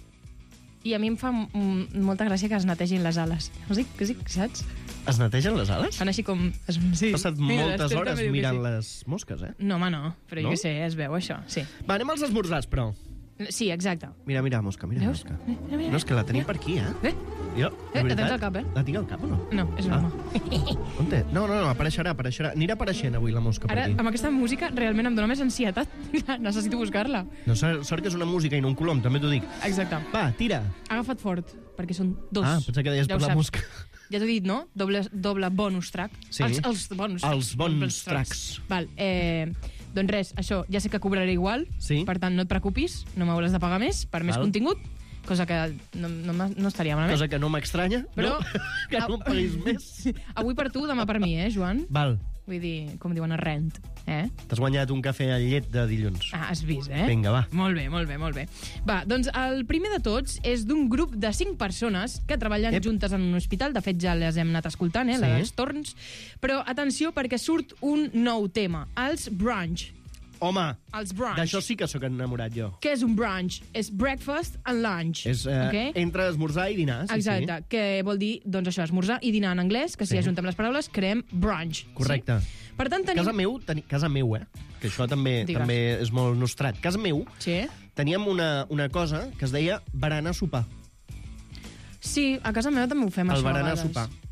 I a mi em fa molta gràcia que es netegin les ales. Sí, saps? Es netegen les ales? Fan així com... Sí. He passat moltes hores mirant les mosques, No, home, no. Però jo què sé, es veu això, sí. Va, anem als esmorzars, però. Sí, exacte. Mira, mosca, mira, Veus? mosca. Mira. No, és que la tenim per aquí, Bé. Jo, de La veritat. tens al cap, La tinc al cap o no? No, és broma. On té? No, apareixerà. Anirà apareixent avui la mosca per Ara, aquí. amb aquesta música, realment em dóna més ansietat. Necessito buscar-la. No, sort que és una música i no un colom, també t'ho dic. Exacte. Va, tira. Agafa't fort, perquè són dos. Ah, pensava que deies per la mosca. Ja t'ho he dit, no? Doble bonus track. Sí. Els bonus tracks. Val, doncs res, això, ja sé que cobraré igual, per tant no et preocupis, no m'hauràs de pagar més per més contingut, cosa que no estaria malament. Cosa que no m'estranya, però... no? Que no em paguis més. Avui per tu, demà per mi, Joan? Val. Vull dir, com diuen a rent, T'has guanyat un cafè amb llet de dilluns. Ah, has vist, Vinga, va. Molt bé. Va, doncs el primer de tots és d'un grup de 5 persones que treballen juntes en un hospital. De fet, ja les hem anat escoltant, les torns. Però atenció, perquè surt un nou tema, els brunch. Home, els brunch. D'això sí que sóc enamorat, jo. Què és un brunch? És breakfast and lunch. És entre esmorzar i dinar. Exacte, que vol dir, doncs això, esmorzar i dinar en anglès, que si ajuntem les paraules, creem brunch. Correcte. Sí? Per tant, tenim... Casa meu, que això també és molt nostrat. Casa meu, teníem una cosa que es deia berenar sopar. Sí, a casa meva també ho fem, el això, a berenar vegades. sopar.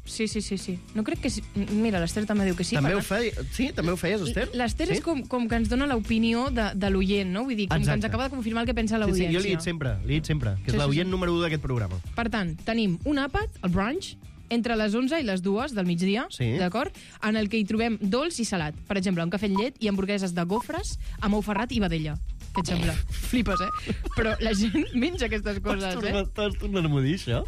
Sí. No crec que... Mira, l'Ester també diu que sí. També ho feies, Esther? L'Ester és com que ens dona l'opinió de l'oient, no? Vull dir, com que ens acaba de confirmar el que pensa l'audiència. Sí, jo li he dit sempre, que és l'oient número 1 d'aquest programa. Per tant, tenim un àpat, el brunch, entre les 11 i les 2 del migdia, d'acord? En el que hi trobem dolç i salat. Per exemple, un cafè amb llet i hamburgueses de gofres amb ou ferrat i vedella. Què et sembla? Flipes, Però la gent menja aquestes coses, Estàs tornant-m'ho a dir, això?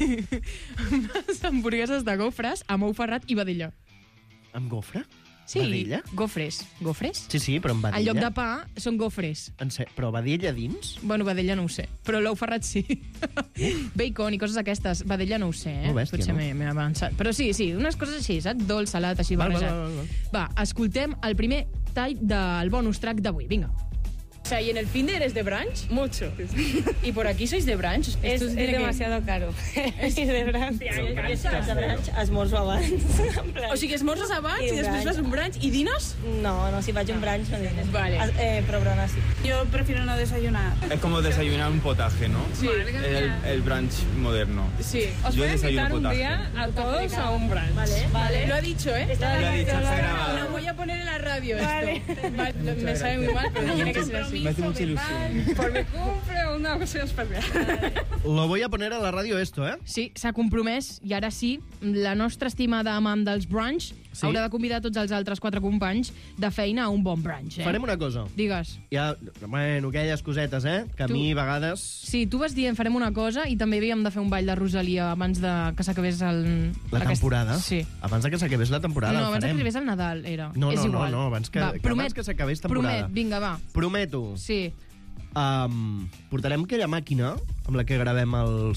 Unes hamburgueses de gofres amb ou ferrat i vedella. Amb gofre? Sí, vedella? Gofres. Gofres? Sí, però amb vedella. En lloc de pa, són gofres. Però vedella dins? Bueno, vedella no ho sé, però l'ou ferrat sí. Bacon i coses aquestes. Vedella no ho sé, bèstia, potser no? m'he avançat. Però sí, unes coses així, saps? Dolç, salat, així barrejat. Va, escoltem el primer tall del bonus track d'avui. Vinga. O sea, ¿y en el fin de eres de brunch? Mucho. ¿Y por aquí sois de brunch? Es demasiado caro. Es de brunch. De brunch esmorzo abans. O sigui, esmorzes abans i després fas un brunch i dines? No, si faig un brunch no dines. Vale. Però brona sí. Yo prefiero no desayunar. Es como desayunar un potaje, ¿no? Sí. El brunch moderno. Sí. Os voy a invitar un potaje. día a todos a un brunch. Vale. Lo ha dicho, ¿eh? Lo ha dicho, está grabado. Lo voy a poner en la radio esto. Vale. Me sabe muy mal, pero tiene que ser así. Me hace mucha ilusión. Por mi cumple o una ocasión especial. Lo voy a poner a la ràdio esto, Sí, s'ha compromès i ara sí, la nostra estimada amant dels brunch haurà de convidar tots els altres 4 companys de feina a un bon brunch, Farem una cosa. Digues. Bueno, aquelles cosetes, que a mi a vegades... Sí, tu vas dient farem una cosa i també havíem de fer un ball de Rosalia abans de que s'acabés la temporada? Sí. Abans de que s'acabés la temporada No, abans farem. que s'acabés el Nadal, era. No, És igual. abans que s'acabés temporada. Promet, vinga, va. Prometo. Sí. Portarem aquella màquina amb la que gravem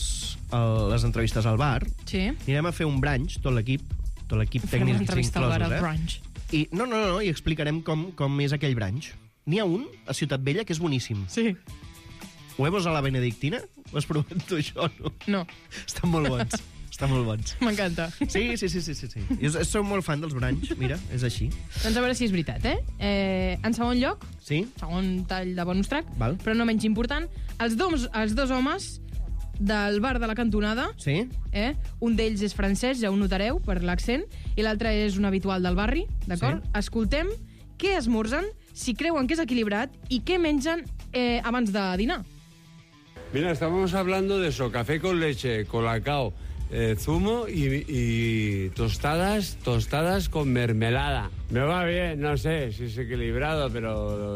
les entrevistes al bar. Sí. Anirem a fer un brunch, tot l'equip Farem una tècnic entrevista al bar al inclosos, brunch. I i explicarem com és aquell brunch. N'hi ha un a Ciutat Vella que és boníssim. Sí. Huevos a la benedictina? Ho has provat tu, això, no? No. Estan molt bons. Estan molt bons. M'encanta. Sí. Jo soc molt fan dels brunch, mira, és així. Doncs a veure si és veritat, En segon lloc, segon tall de bonus track, Val. però no menys important, els dos homes del bar de la cantonada. Sí. Un d'ells és francès, ja ho notareu per l'accent, i l'altre és un habitual del barri, d'acord? Sí. Escoltem què esmorzen, si creuen que és equilibrat i què mengen abans de dinar. Mira, estamos hablando de eso, café con leche, colacao, zumo y tostadas con mermelada. Me va bien, no sé si es equilibrado, pero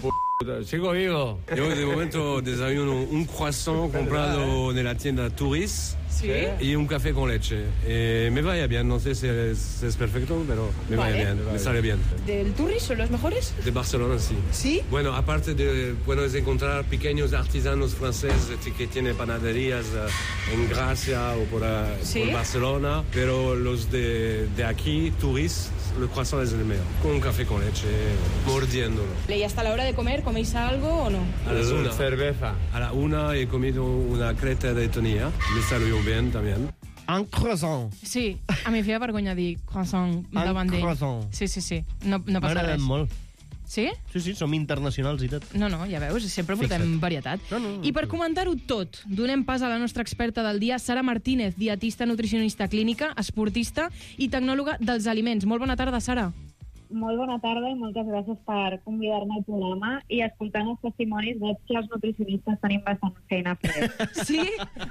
sigo vivo. Yo de momento desayuno un croissant comprado en la tienda Touris. ¿Sí? Y un café con leche. Me vaya bien, no sé si es perfecto, pero me vaya bien, me sale bien. ¿Del Turris son los mejores? De Barcelona, sí. ¿Sí? Bueno, aparte puedes encontrar pequeños artesanos franceses que tienen panaderías en Gracia o por Barcelona, pero los de aquí, Touris, el croissant es el mejor. Con un café con leche, mordiéndolo. ¿Y hasta la hora de comer coméis algo o no? A las 1. Cerveza. A la 1 he comido una creta de tonilla. Me salió bien también. Un croissant. Sí, a mi em feia vergonya dir croissant davant d'ell. croissant. Sí. No passa M'agraden res. molt. Sí? Sí, som internacionals i tot. No, ja veus, sempre portem varietat. I per comentar-ho tot, donem pas a la nostra experta del dia, Sara Martínez, dietista, nutricionista clínica, esportista i tecnòloga dels aliments. Molt bona tarda, Sara. Molt bona tarda i moltes gràcies per convidar-me al programa i escoltant els testimonis veig que els nutricionistes tenim bastant feina a fer. Sí?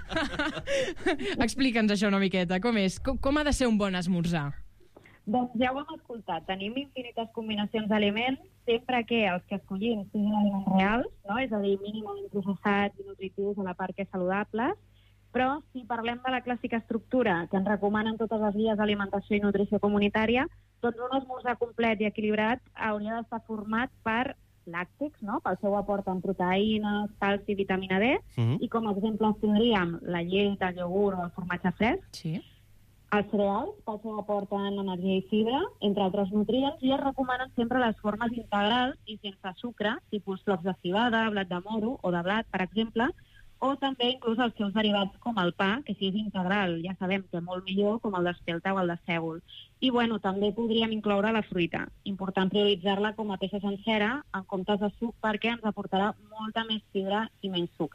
Explica'ns això una miqueta, com és? Com ha de ser un bon esmorzar? Doncs ja ho hem escoltat, tenim infinites combinacions d'aliments, sempre que els que escollim siguin aliments reals, no? És a dir, mínimament processats i nutritius a la part que saludables, però si parlem de la clàssica estructura que ens recomanen totes les guies d'alimentació i nutrició comunitària, doncs un esmorzar complet i equilibrat hauria d'estar format per làctics, no? Pel seu aport en proteïnes, calci i vitamina D, i com a exemples tindríem la llet, el iogurt o el formatge fresc, sí. Els cereals, pel seu aport en energia i fibra, entre altres nutrients, i es recomanen sempre les formes integrals i sense sucre, tipus flocs de civada, blat de moro o de blat, per exemple, o també inclús els seus derivats com el pa, que si és integral ja sabem que molt millor, com el d'espelta o el de sègol. I bueno, també podríem incloure la fruita. Important prioritzar-la com a peça sencera en comptes de suc perquè ens aportarà molta més fibra i menys sucre.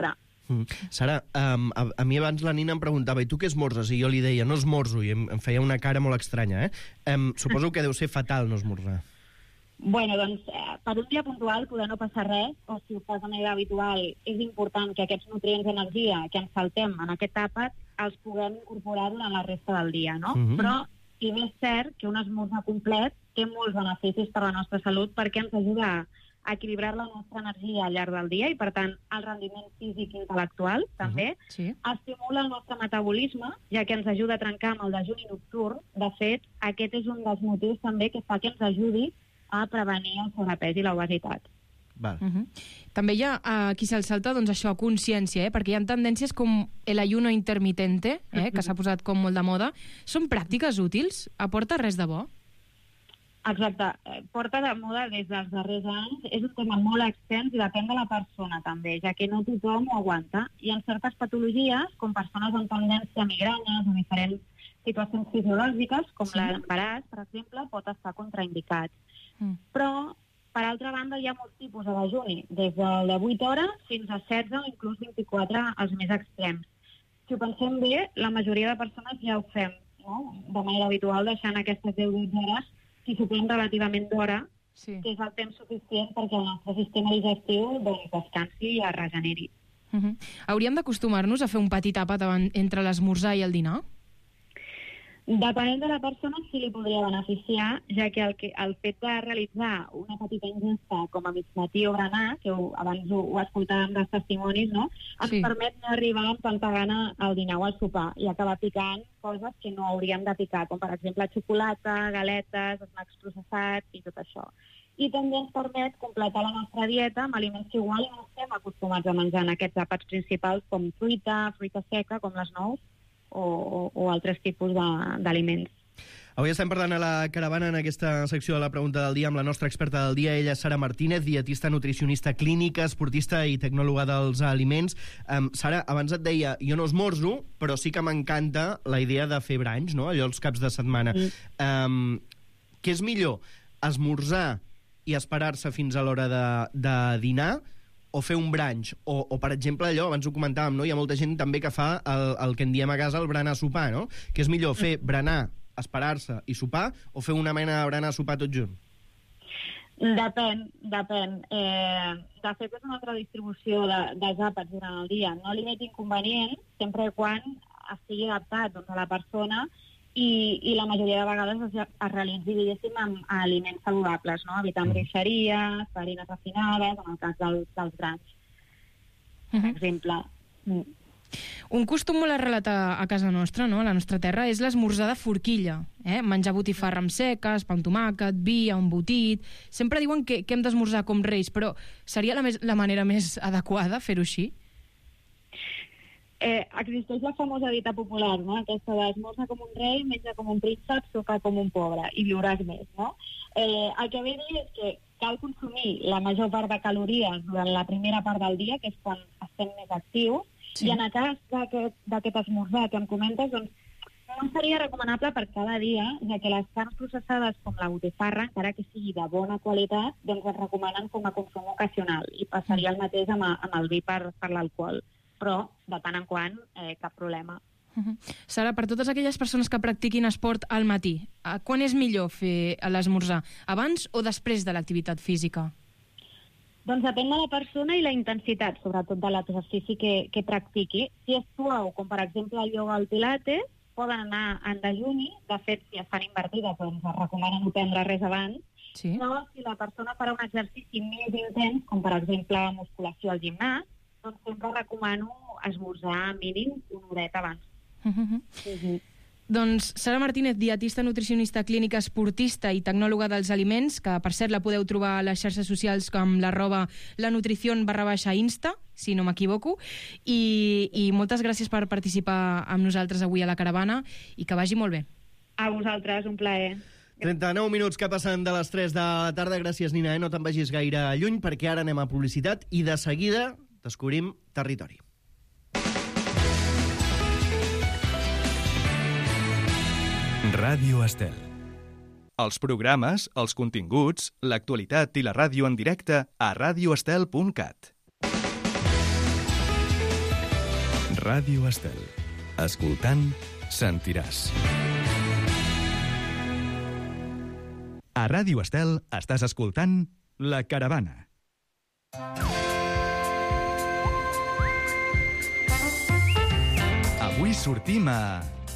Sara, a mi abans la Nina em preguntava i tu què esmorzes? I jo li deia no esmorzo i em feia una cara molt estranya. Suposo que deu ser fatal no esmorzar. Bueno, doncs, per un dia puntual poder no passar res, o si ho fas de manera habitual, és important que aquests nutrients d'energia que ens saltem en aquest àpat els puguem incorporar durant la resta del dia, no? Però si bé és cert que un esmorzar complet té molts beneficis per a la nostra salut perquè ens ajuda a equilibrar la nostra energia al llarg del dia i, per tant, el rendiment físic i intel·lectual, també. Estimula el nostre metabolisme, ja que ens ajuda a trencar amb el dejuni nocturn. De fet, aquest és un dels motius també que fa que ens ajudi a prevenir el sobrepès i l'obesitat. També hi ha qui se'l salta, doncs això, consciència, perquè hi ha tendències com el ayuno intermitente, que s'ha posat com molt de moda. Són pràctiques útils? Aporta res de bo? Exacte. Porta de moda des dels darrers anys. És un tema molt extens i depèn de la persona, també, ja que no tothom ho aguanta. I en certes patologies, com persones amb tendència a migranyes o diferents situacions fisiològiques, com l'embaràs, per exemple, pot estar contraindicat. Però, per altra banda, hi ha molts tipus de dejuni, des del de 8 hores fins a 16 o inclús 24 els més extrems. Si ho pensem bé, la majoria de persones ja ho fem, no? De manera habitual, deixant aquestes 10-12 hores si suplem relativament d'hora, que és el temps suficient perquè el nostre sistema digestiu descansi i es regeneri. Hauríem d'acostumar-nos a fer un petit àpat entre l'esmorzar i el dinar? Depenent de la persona, sí li podria beneficiar, ja que el fet de realitzar una petita ingesta com a migmatí o berenar, que abans ho escoltàvem dels testimonis, no? Ens permet no arribar amb tanta gana al dinar o al sopar i acabar picant coses que no hauríem de picar, com per exemple xocolata, galetes, snacks processats i tot això. I també ens permet completar la nostra dieta amb aliments que igual no estem acostumats a menjar en aquests àpats principals com fruita seca, com les nous, o altres tipus d'aliments. Avui estem parlant a la Caravana en aquesta secció de la pregunta del dia amb la nostra experta del dia, ella és Sara Martínez, dietista, nutricionista clínica, esportista i tecnòloga dels aliments. Sara, abans et deia, jo no esmorzo, però sí que m'encanta la idea de fer brunch, no? Allò els caps de setmana. Què és millor, esmorzar i esperar-se fins a l'hora de dinar, o fer un brunch, o per exemple allò, abans ho comentàvem, no? Hi ha molta gent també que fa el que en diem a casa el berenar-sopar, no? Que és millor fer berenar, esperar-se i sopar, o fer una mena de berenar-sopar tot junt? Depèn. De fet, és una altra distribució dels àpats durant el dia. No li veig inconvenient, sempre quan estigui adaptat a la persona i la majoria de vegades es realitzi, diguéssim, amb aliments saludables, no? Evitant bruixeries, farines refinades, en el cas dels grans, per exemple. Un costum molt arrelat a casa nostra, no? A la nostra terra, és l'esmorzar de forquilla. Menjar botifarra amb seques, pa amb tomàquet, vi, embotit... Sempre diuen que hem d'esmorzar com reis, però seria la manera més adequada fer-ho així? Existeix la famosa dita popular, no? Aquesta d'esmorza com un rei, menja com un príncep, sopa com un pobre, i viuràs més, no? El que ve a dir és que cal consumir la major part de calories durant la primera part del dia, que és quan estem més actius, i en el cas d'aquest esmorzar que em comentes, doncs no seria recomanable per cada dia, ja que les carns processades com la botifarra, encara que sigui de bona qualitat, doncs es recomanen com a consum ocasional, i passaria el mateix amb el vi per l'alcohol. Però, de tant en quant, cap problema. Sara, per totes aquelles persones que practiquin esport al matí, quan és millor fer l'esmorzar? Abans o després de l'activitat física? Doncs depèn de la persona i la intensitat, sobretot de l'exercici que practiqui. Si és suau, com per exemple el ioga o el pilates, poden anar en dejuni. De fet, si es fan invertides, doncs es recomana no prendre res abans. Però si la persona farà un exercici més intens, com per exemple musculació al gimnàs, doncs sempre recomano esmorzar mínim una horeta abans. Doncs Sara Martínez, dietista, nutricionista clínica, esportista i tecnòloga dels aliments, que per cert la podeu trobar a les xarxes socials com @lanutricion_insta, si no m'equivoco, i moltes gràcies per participar amb nosaltres avui a la Caravana i que vagi molt bé. A vosaltres, un plaer. 39 minuts que passen de les 3 de la tarda. Gràcies, Nina, no te'n vagis gaire lluny, perquè ara anem a publicitat i de seguida descobrim territori. Ràdio Estel. Els programes, els continguts, l'actualitat i la ràdio en directe a radioestel.cat. Ràdio Estel. Escoltant, sentiràs. A Ràdio Estel estàs escoltant La Caravana. Avui sortim a...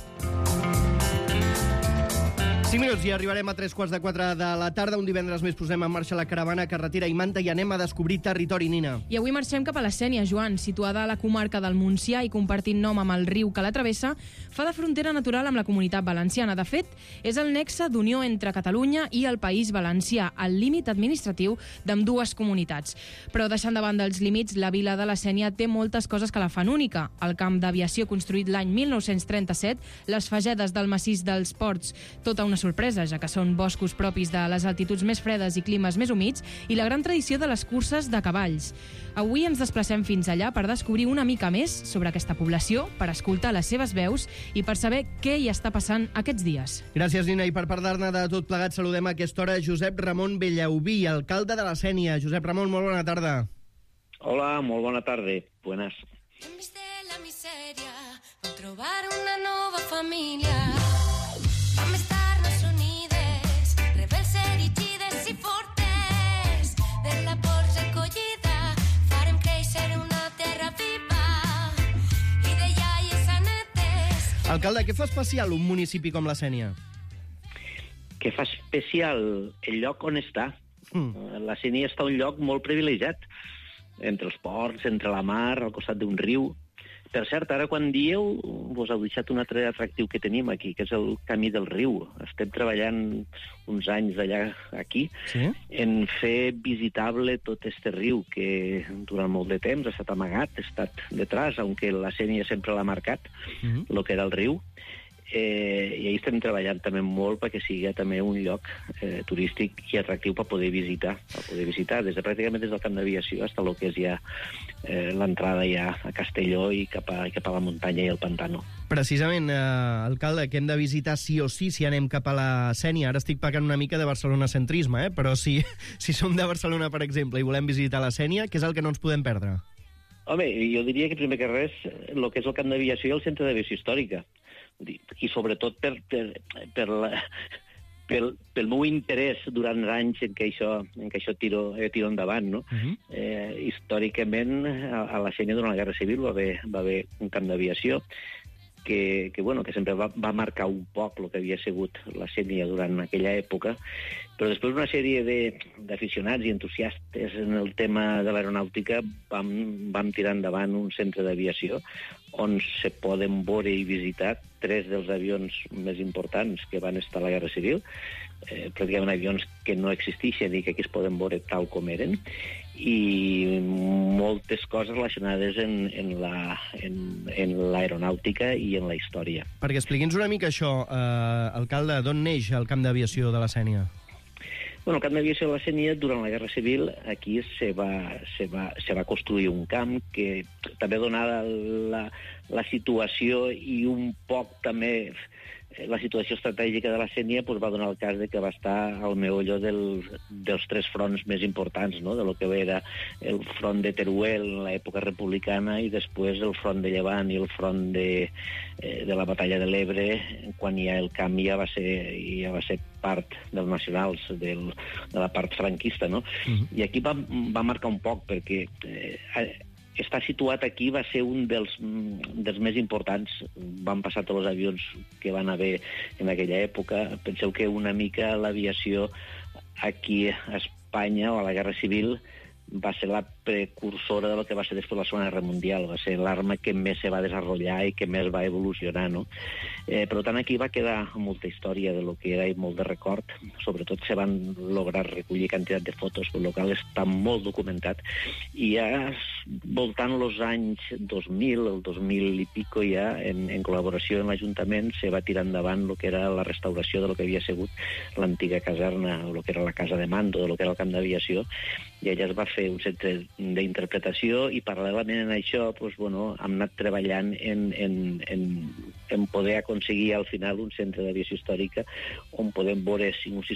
5 minuts i arribarem a 3:45 de la tarda. Un divendres més posem en marxa la caravana Carretera i Manta i anem a descobrir territori, Nina. I avui marxem cap a la Sénia, Joan, situada a la comarca del Montsià i compartint nom amb el riu que la travessa, fa de frontera natural amb la Comunitat Valenciana. De fet, és el nexe d'unió entre Catalunya i el País Valencià, el límit administratiu d'ambdues comunitats. Però deixant de banda els límits, la vila de la Sénia té moltes coses que la fan única. El camp d'aviació construït l'any 1937, les fagedes del massís dels Ports, tota una sorpresa, ja que són boscos propis de les altituds més fredes i climes més humits, i la gran tradició de les curses de cavalls. Avui ens desplacem fins allà per descobrir una mica més sobre aquesta població, per escoltar les seves veus i per saber què hi està passant aquests dies. Gràcies, Nina. I per parlar-ne de tot plegat, saludem a aquesta hora Josep Ramon Bellauví, alcalde de la Sénia. Josep Ramon, molt bona tarda. Hola, molt bona tarda. Buenas. En vez de la miseria, vull trobar una nova família. Vam estar-nos unides, rebels erigides i fortes. De la pols recollida, farem créixer una terra viva. I de iaies a netes. Alcalde, què fa especial un municipi com la Sénia? Què fa especial el lloc on està? La Sénia està un lloc molt privilegiat, entre els ports, entre la mar, al costat d'un riu. Per cert, ara quan dieu, vos heu deixat un altre atractiu que tenim aquí, que és el camí del riu. Estem treballant uns anys d'allà aquí en fer visitable tot este riu, que durant molt de temps ha estat amagat, ha estat detrás, aunque la Sénia sempre l'ha marcat, el que era el riu. I ahí estem treballant també molt perquè sigui també un lloc turístic i atractiu per poder visitar, pràcticament des del camp d'aviació fins al que és ja l'entrada ja a Castelló i cap a la muntanya i el pantano. Precisament, alcalde, que hem de visitar sí o sí si anem cap a la Sénia. Ara estic pecant una mica de barcelonacentrisme, però si som de Barcelona, per exemple, i volem visitar la Sénia, què és el que no ens podem perdre? Home, jo diria que primer que res el que és el camp d'aviació i el centre d'aviació històrica. I sobretot pel meu interès durant anys en què això tiro endavant, no? Històricament, a la Sénia durant la Guerra Civil va haver un camp d'aviació que sempre va marcar un poc el que havia sigut la Sénia durant aquella època, però després una sèrie d'aficionats i entusiastes en el tema de l'aeronàutica vam tirar endavant un centre d'aviació on se poden veure i visitar 3 dels avions més importants que van estar a la Guerra Civil, pràcticament avions que no existeixen i que aquí es poden veure tal com eren, i moltes coses relacionades en l'aeronàutica i en la història. Perquè expliqui'ns una mica això, alcalde, d'on neix el camp d'aviació de la Sénia? Bueno, el camp d'aviació de la Sénia, durant la Guerra Civil, aquí se va construir un camp que també donava la situació i un poc també la situació estratègica de la Sénia va donar el cas de que va estar al meollo dels 3 fronts més importants, no? De lo que era el front de Teruel en l'època republicana i després el front de Llevant i el front de la batalla de l'Ebre, quan ja el camp ja va ser part dels nacionals, de la part franquista, no? I aquí va marcar un poc, perquè estar situat aquí va ser un dels més importants. Van passar tots els avions que van haver en aquella època. Penseu que una mica l'aviació aquí a Espanya o a la Guerra Civil va ser la precursora del que va ser després la Segona Guerra Mundial. Va ser l'arma que més se va desenvolupar i que més va evolucionar, no? Per tant, aquí va quedar molta història de lo que era i molt de record. Sobretot se van lograr recollir quantitat de fotos, el local està molt documentat. I ja voltant els anys 2000, el 2000 i pico ja, en col·laboració amb l'Ajuntament, se va tirar endavant el que era la restauració de lo que havia sigut l'antiga caserna, o el que era la casa de mando, de lo que era el camp d'aviació, i allà es va fer un centre d'interpretació i paral·lelament a això hem anat treballant en poder aconseguir al final un centre d'aviació històrica on podem veure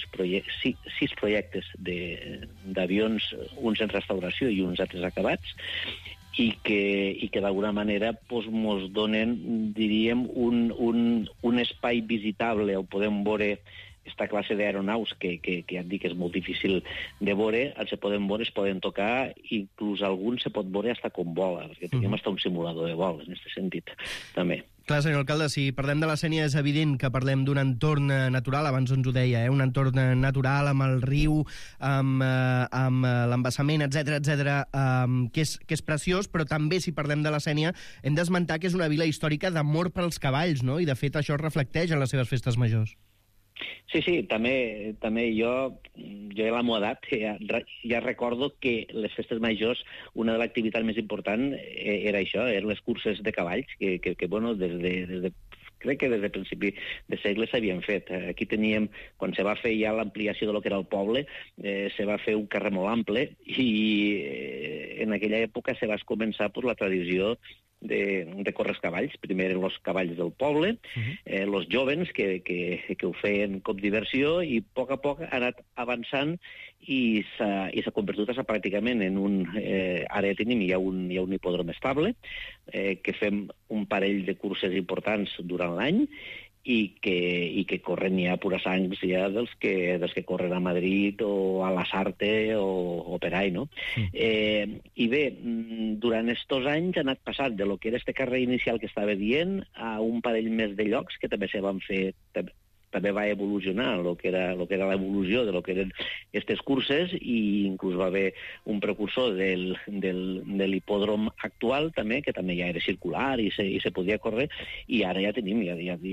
6 projectes d'avions, uns en restauració i uns altres acabats, i que d'alguna manera mos donen, diríem, un espai visitable on podem veure aquesta classe d'aeronaus que ja et dic és molt difícil de veure, els se poden veure, es poden tocar, inclús alguns se pot veure hasta com vola, perquè tenim hasta un simulador de vol, en aquest sentit, també. Clar, senyor alcalde, si parlem de la Sénia és evident que parlem d'un entorn natural, abans ens ho deia, un entorn natural amb el riu, amb l'embassament, etc, que és preciós, però també si parlem de la Sénia hem d'esmentar que és una vila històrica d'amor pels cavalls, no? I de fet això es reflecteix en les seves festes majors. Sí, també jo a la meva edat ja recordo que les festes majors, una de l'activitat més important era això, eren les curses de cavalls, que bueno, crec que des de principi de segle s'havien fet. Aquí teníem, quan se va fer ja l'ampliació de lo que era el poble, se va fer un carrer molt ample i en aquella època se va començar la tradició de córrer els cavalls. Primer eren els cavalls del poble, els jovens que ho feien com diversió i a poc ha anat avançant i s'ha convertit pràcticament en un... Ara ja tenim ja un hipòdrom estable, que fem un parell de curses importants durant l'any i que corren ja pura sangs ja dels que corren a Madrid o a Lasarte o per ahí, no? I bé, durant estos anys ha anat passant de lo que era este carrer inicial que estava dient a un parell més de llocs que també se van fer... també va evolucionar el que era l'evolució de lo que eren aquestes curses i inclús va haver un precursor de l'hipòdrom actual també, que també ja era circular i se podia córrer, i ara ja tenim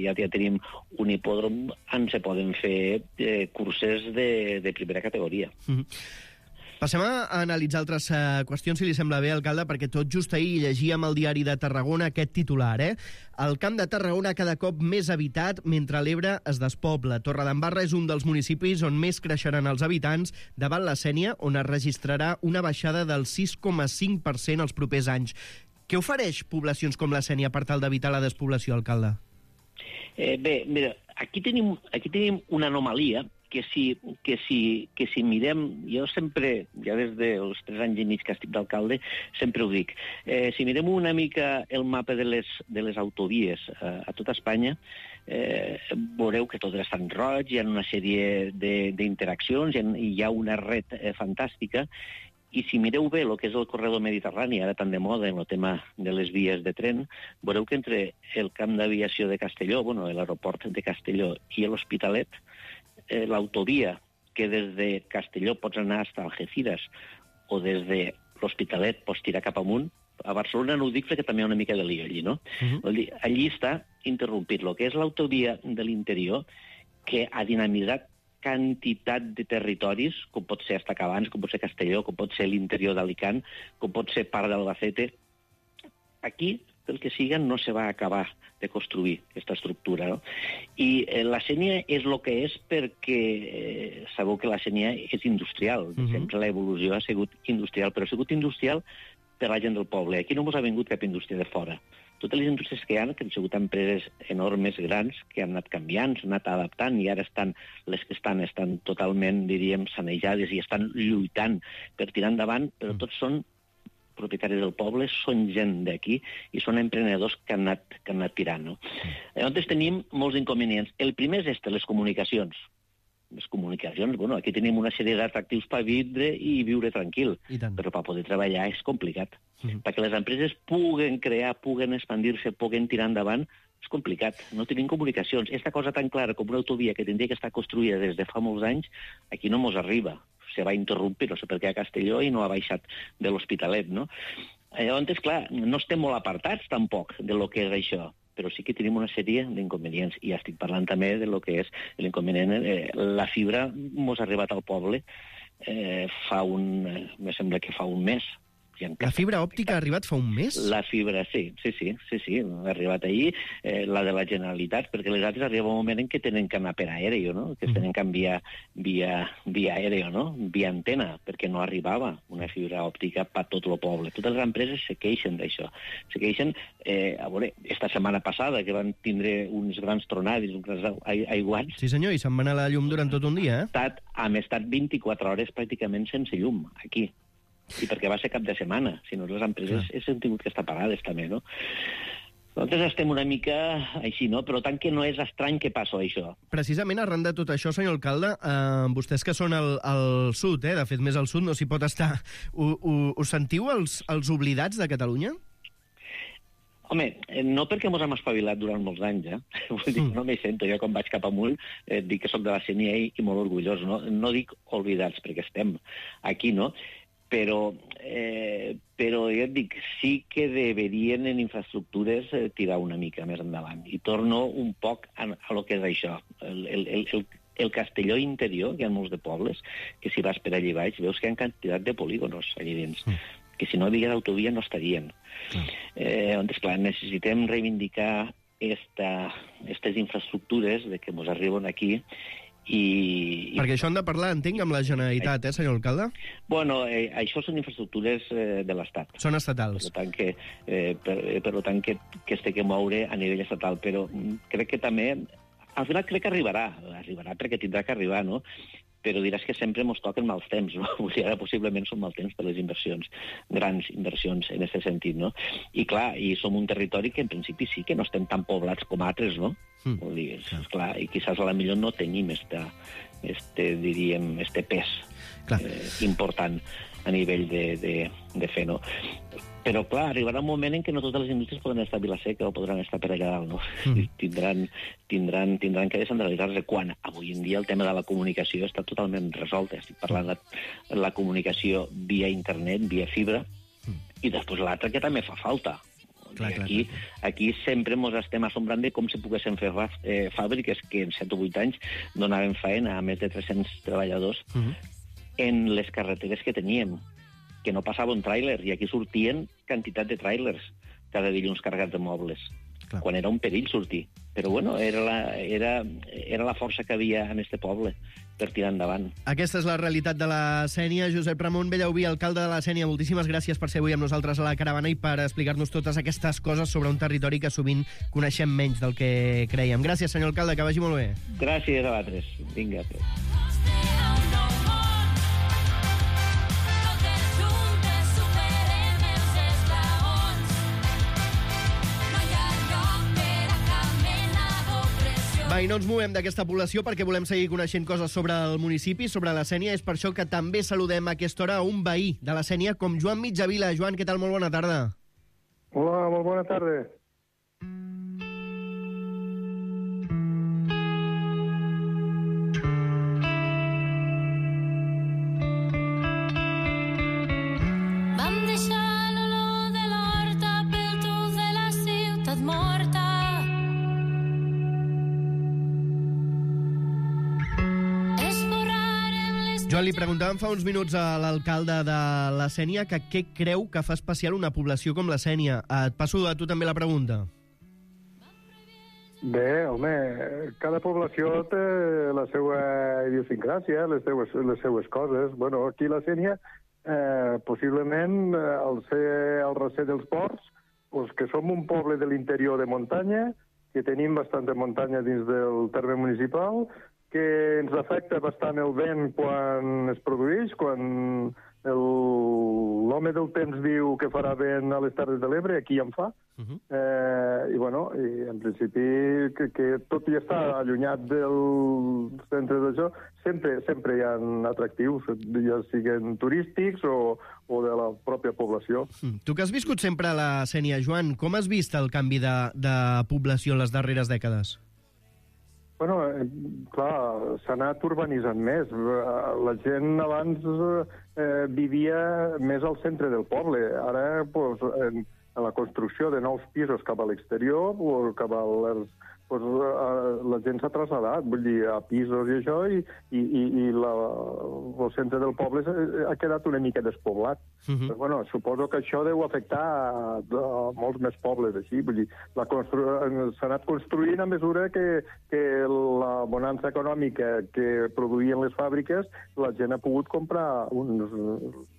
un hipòdrom on se poden fer curses de primera categoria. Passem a analitzar altres qüestions, si li sembla bé, alcalde, perquè tot just ahir llegíem al diari de Tarragona aquest titular, El Camp de Tarragona cada cop més habitat mentre l'Ebre es despobla. Torredembarra és un dels municipis on més creixeran els habitants davant la Sénia, on es registrarà una baixada del 6,5% els propers anys. Què ofereix poblacions com la Sénia per tal d'evitar la despoblació, alcalde? Bé, mira, aquí tenim una anomalia que si mirem, jo sempre, ja des dels 3 anys i mig que estic d'alcalde, sempre ho dic, si mirem una mica el mapa de les autovies a tota Espanya, veureu que tot està en roig, hi ha una sèrie d'interaccions, hi ha una red fantàstica, i si mireu bé el que és el corredor mediterrani, ara tan de moda en el tema de les vies de tren, veureu que entre el camp d'aviació de Castelló, l'aeroport de Castelló i l'Hospitalet, l'autovia que des de Castelló pots anar fins a Algeciras o des de l'Hospitalet pots tirar cap amunt, a Barcelona no ho dic perquè també hi ha una mica de lío allí, no? Allí està interrompit el que és l'autovia de l'interior, que ha dinamitzat quantitat de territoris, com pot ser Estacabans, com pot ser Castelló, com pot ser l'interior d'Alicant, com pot ser part d'Albacete. Aquí, pel que siga, no se va acabar de construir aquesta estructura, no? I la Sénia és el que és perquè sabeu que la Sénia és industrial. Sempre l'evolució ha sigut industrial, però ha sigut industrial per la gent del poble. Aquí no ens ha vingut cap indústria de fora. Totes les indústries que hi ha, que han sigut empreses enormes, grans, que han anat canviant, s'han anat adaptant, i ara les que estan totalment, diríem, sanejades i estan lluitant per tirar endavant, però tots són propietaris del poble, són gent d'aquí i són emprenedors que han anat tirant, no? Llavors tenim molts inconvenients. El primer és les comunicacions. Les comunicacions, aquí tenim una sèrie d'atractius per vindre i viure tranquil, però per poder treballar és complicat. Perquè les empreses puguen crear, puguen expandir-se, puguen tirar endavant, és complicat. No tenim comunicacions. Aquesta cosa tan clara com una autovia que tindria que estar construïda des de fa molts anys, aquí no mos arriba. Se va interrompre, no sé per què a Castelló, i no ha baixat de l'Hospitalet, no? Llavors, clar, no estem molt apartats tampoc de lo que és això, però sí que tenim una sèrie d'inconvenients, i estic parlant també de lo que és l'inconvenient. La fibra mos ha arribat al poble me sembla que fa un mes. La fibra òptica ha arribat fa un mes? La fibra, sí, ha arribat ahir, la de la Generalitat, perquè les altres arriba un moment en què tenen que anar per aèreo, no? Que tenen que enviar via aèreo, no? Via antena, perquè no arribava una fibra òptica per tot el poble. Totes les empreses se queixen d'això. Se queixen, a veure, esta setmana passada, que van tindre uns grans tronades, uns grans aiguats. Sí, senyor, i se'n va anar la llum durant tot un dia, Hem estat 24 hores pràcticament sense llum, aquí. i perquè va ser cap de setmana. Si no, les empreses han tingut que estar pagades també, no? Nosaltres estem una mica així, no? Però tant que no és estrany que passa això. Precisament arran de tot això, senyor alcalde, vostès que són al sud, de fet més al sud no s'hi pot estar, us sentiu els oblidats de Catalunya? Home, no perquè mos hem espavilat durant molts anys, Vull dir, no m'hi sento. Jo quan vaig cap amunt dic que soc de la Sénia i molt orgullós, no? No dic oblidats, perquè estem aquí, no? Però jo et dic, sí que deberien en infraestructures tirar una mica més endavant. I torno un poc a lo que és això. El Castelló interior, que hi ha molts de pobles, que si vas per allí baix, veus que hi ha quantitat de polígonos allà dins, que si no hi havia d'autovia no estarien. Doncs, clar, necessitem reivindicar aquestes infraestructures de que ens arriben aquí i... Perquè això han de parlar, entenc, amb la Generalitat, senyor alcalde? Bueno, això són infraestructures de l'Estat. Són estatals. Per tant, que es té que moure a nivell estatal, però crec que també... Al final crec que arribarà perquè tindrà que arribar, no? Però diràs que sempre ens toquen mals temps, no? Vull dir, ara possiblement són mal temps per les inversions, grans inversions en aquest sentit, no? I clar, i som un territori que en principi sí que no estem tan poblats com altres, no? Vull dir, clar, i quizás a la millor no tenim este pes important a nivell de fer, no? Però, clar, arribarà un moment en què no totes les indústries poden estar a Vila-seca o podran estar per allà dalt, no? Tindran que descentralitzar-se quan avui en dia el tema de la comunicació està totalment resolt. Estic parlant de la comunicació via internet, via fibra, i després l'altra que també fa falta. Aquí sempre ens estem assombrant de com se poguessin fer fàbriques que en 7 o 8 anys donaven feina a més de 300 treballadors en les carreteres que teníem, que no passava un tràiler, i aquí sortien quantitat de tràilers cada dilluns carregats de mobles, quan era un perill sortir. Però, bueno, era la força que havia en este poble per tirar endavant. Aquesta és la realitat de la Sénia. Josep Ramon Bellauví, alcalde de la Sénia, moltíssimes gràcies per ser avui amb nosaltres a la Caravana i per explicar-nos totes aquestes coses sobre un territori que sovint coneixem menys del que creiem. Gràcies, senyor alcalde, que vagi molt bé. Gràcies a vosaltres. Vinga. Va, i no ens movem d'aquesta població perquè volem seguir coneixent coses sobre el municipi, sobre la Sénia. És per això que també saludem a aquesta hora un veí de la Sénia com Joan Mitjavila. Joan, què tal? Molt bona tarda. Hola, molt bona tarda. Vam deixar l'olor de l'horta pel tuf de la ciutat morta. Joan, li preguntàvem fa uns minuts a l'alcalde de la Sénia que què creu que fa especial una població com la Sénia. Et passo a tu també la pregunta. Bé, home, cada població té la seva idiosincràsia, les seues coses. Bueno, aquí a la Sénia, possiblement, al ser al recer dels ports, doncs que som un poble de l'interior de muntanya, que tenim bastanta muntanya dins del terme municipal, que ens afecta bastant el vent quan es produeix, quan l'home del temps diu que farà vent a les Terres de l'Ebre, aquí en fa. I, bueno, i en principi, que tot i estar allunyat del centre d'això, sempre hi ha atractius, ja siguin turístics o de la pròpia població. Tu que has viscut sempre a la Sénia, Joan, com has vist el canvi de població en les darreres dècades? Bueno, clar, s'ha anat urbanitzant més. La gent abans vivia més al centre del poble. Ara, pues, en la construcció de nous pisos cap a l'exterior, la gent s'ha traslladat, vull dir, a pisos i això, i el centre del poble ha quedat una mica despoblat. Però, bueno, suposo que això deu afectar a molts més pobles així, vull dir, s'ha anat construint a mesura que la bonança econòmica que produïen les fàbriques, la gent ha pogut comprar uns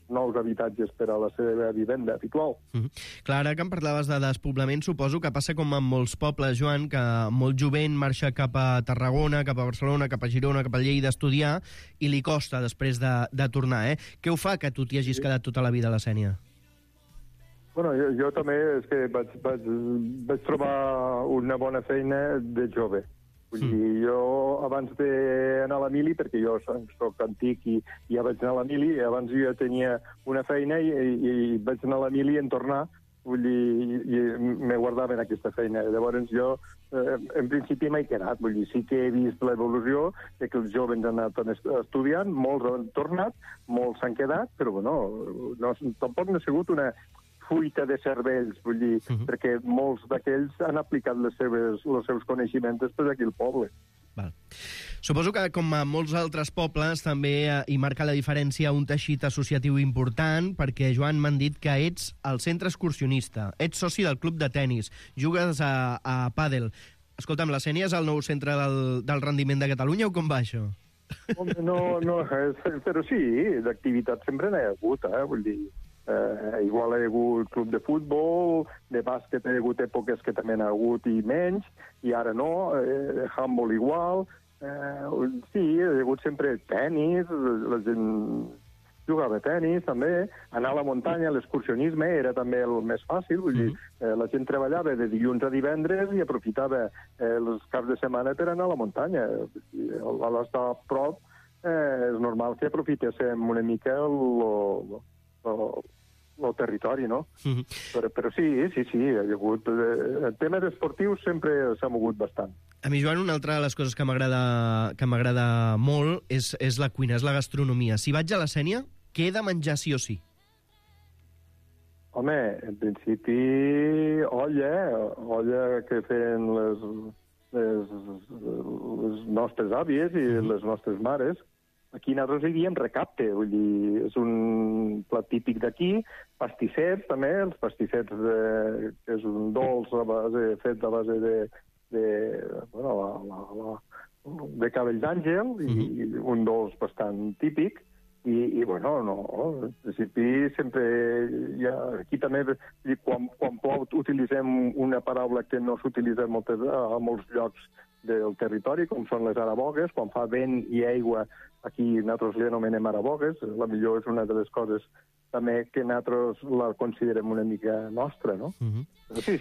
nous habitatges per a la seva vivenda habitual. Clar, ara que em parlaves de despoblament, suposo que passa com en molts pobles, Joan, que molt jovent marxa cap a Tarragona, cap a Barcelona, cap a Girona, cap a Lleida a estudiar, i li costa després de tornar, Què ho fa que tu t'hi hagis quedat tota la vida a la Sénia? Bueno, jo també és que vaig trobar una bona feina de jove. Vull dir, jo abans d'anar a la mili, perquè jo soc antic i ja vaig anar a la mili, abans jo tenia una feina i vaig anar a la mili i en tornar, vull dir, i me guardaven aquesta feina. Llavors jo, en principi, m'he quedat. Vull dir, sí que he vist l'evolució, que els joves han anat estudiant, molts han tornat, molts s'han quedat, però bueno, tampoc no ha sigut una fuita de cervells, vull dir, perquè molts d'aquells han aplicat els seus coneixements després aquí al poble. Val. Suposo que, com a molts altres pobles, també hi marca la diferència un teixit associatiu important, perquè, Joan, m'han dit que ets al centre excursionista, ets soci del club de tennis, jugues a pàdel. Escolta'm, la Sénia és el nou centre del rendiment de Catalunya o com va això? No, però sí, d'activitat sempre n'hi ha hagut, vull dir... igual hi ha hagut club de futbol, de bàsquet hi ha hagut èpoques que també n'ha hagut i menys, i ara no, handball igual, sí, hi ha hagut sempre tenis, la gent jugava a tenis també, anar a la muntanya, l'excursionisme era també el més fàcil, vull dir, la gent treballava de dilluns a divendres i aprofitava els caps de setmana per anar a la muntanya. A l'estar a prop és normal que aprofitéssim una mica el territori, no? Però sí, hi ha hagut... En temes esportius sempre s'ha mogut bastant. A mi, Joan, una altra de les coses que m'agrada molt és la cuina, és la gastronomia. Si vaig a la Sénia, què he de menjar sí o sí? Home, en principi, olla que feien les nostres àvies i les nostres mares. Aquí nosaltres hi diem recapte, vull dir, és un plat típic d'aquí, pastissets també, els pastissets que és un dolç fet a base de cabell d'àngel, i un dolç bastant típic, i bueno, en principi sempre aquí també, quan plou utilitzem una paraula que no s'utilitza a molts llocs del territori, com són les arabogues. Quan fa vent i aigua, aquí nosaltres li anomenem arabogues. La millor és una de les coses també que nosaltres la considerem una mica nostra, no? Sí,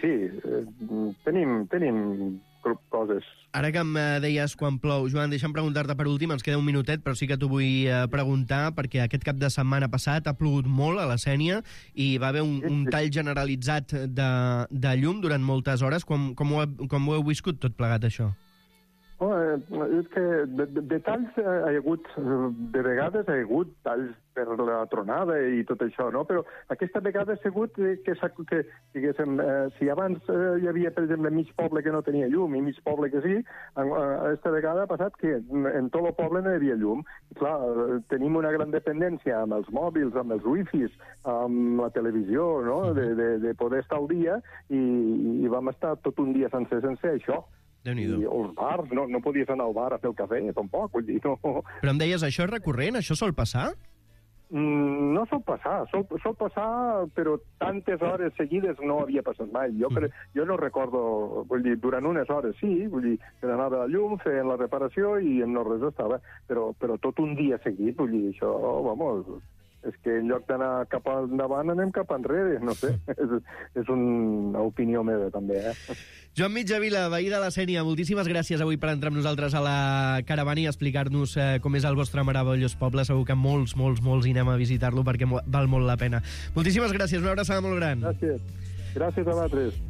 tenim coses. Ara que em deies quan plou, Joan, deixa'm preguntar-te per últim, ens queda un minutet, però sí que t'ho vull preguntar, perquè aquest cap de setmana passat ha plogut molt a la Sénia i va haver un tall generalitzat de llum durant moltes hores. Com ho heu viscut tot plegat, això? És que de talls hi ha hagut, de vegades hi ha hagut talls per la tronada i tot això, no? Però aquesta vegada ha sigut que diguéssim, si abans hi havia, per exemple, mig poble que no tenia llum i mig poble que sí, aquesta vegada ha passat que en tot el poble no hi havia llum. I clar, tenim una gran dependència amb els mòbils, amb els wifis, amb la televisió, no? De poder estar al dia, i vam estar tot un dia sencer això. I els bars, no podies anar al bar a fer el cafè, tampoc, vull dir, no. Però em deies, això és recurrent? Això sol passar? No sol passar, però tantes hores seguides no havia passat mai. Jo no recordo, vull dir, durant unes hores sí, vull dir, que anava a la llum, feien la reparació i no res estava, però tot un dia seguit, vull dir, això, vamos... És que en lloc d'anar cap endavant anem cap enrere, no sé. És una opinió meva, també, Joan Mitjavila, veí de la Sénia, moltíssimes gràcies avui per entrar amb nosaltres a la caravana i explicar-nos com és el vostre meravellós poble. Segur que molts hi anem a visitar-lo perquè val molt la pena. Moltíssimes gràcies, una abraçada molt gran. Gràcies a vosaltres.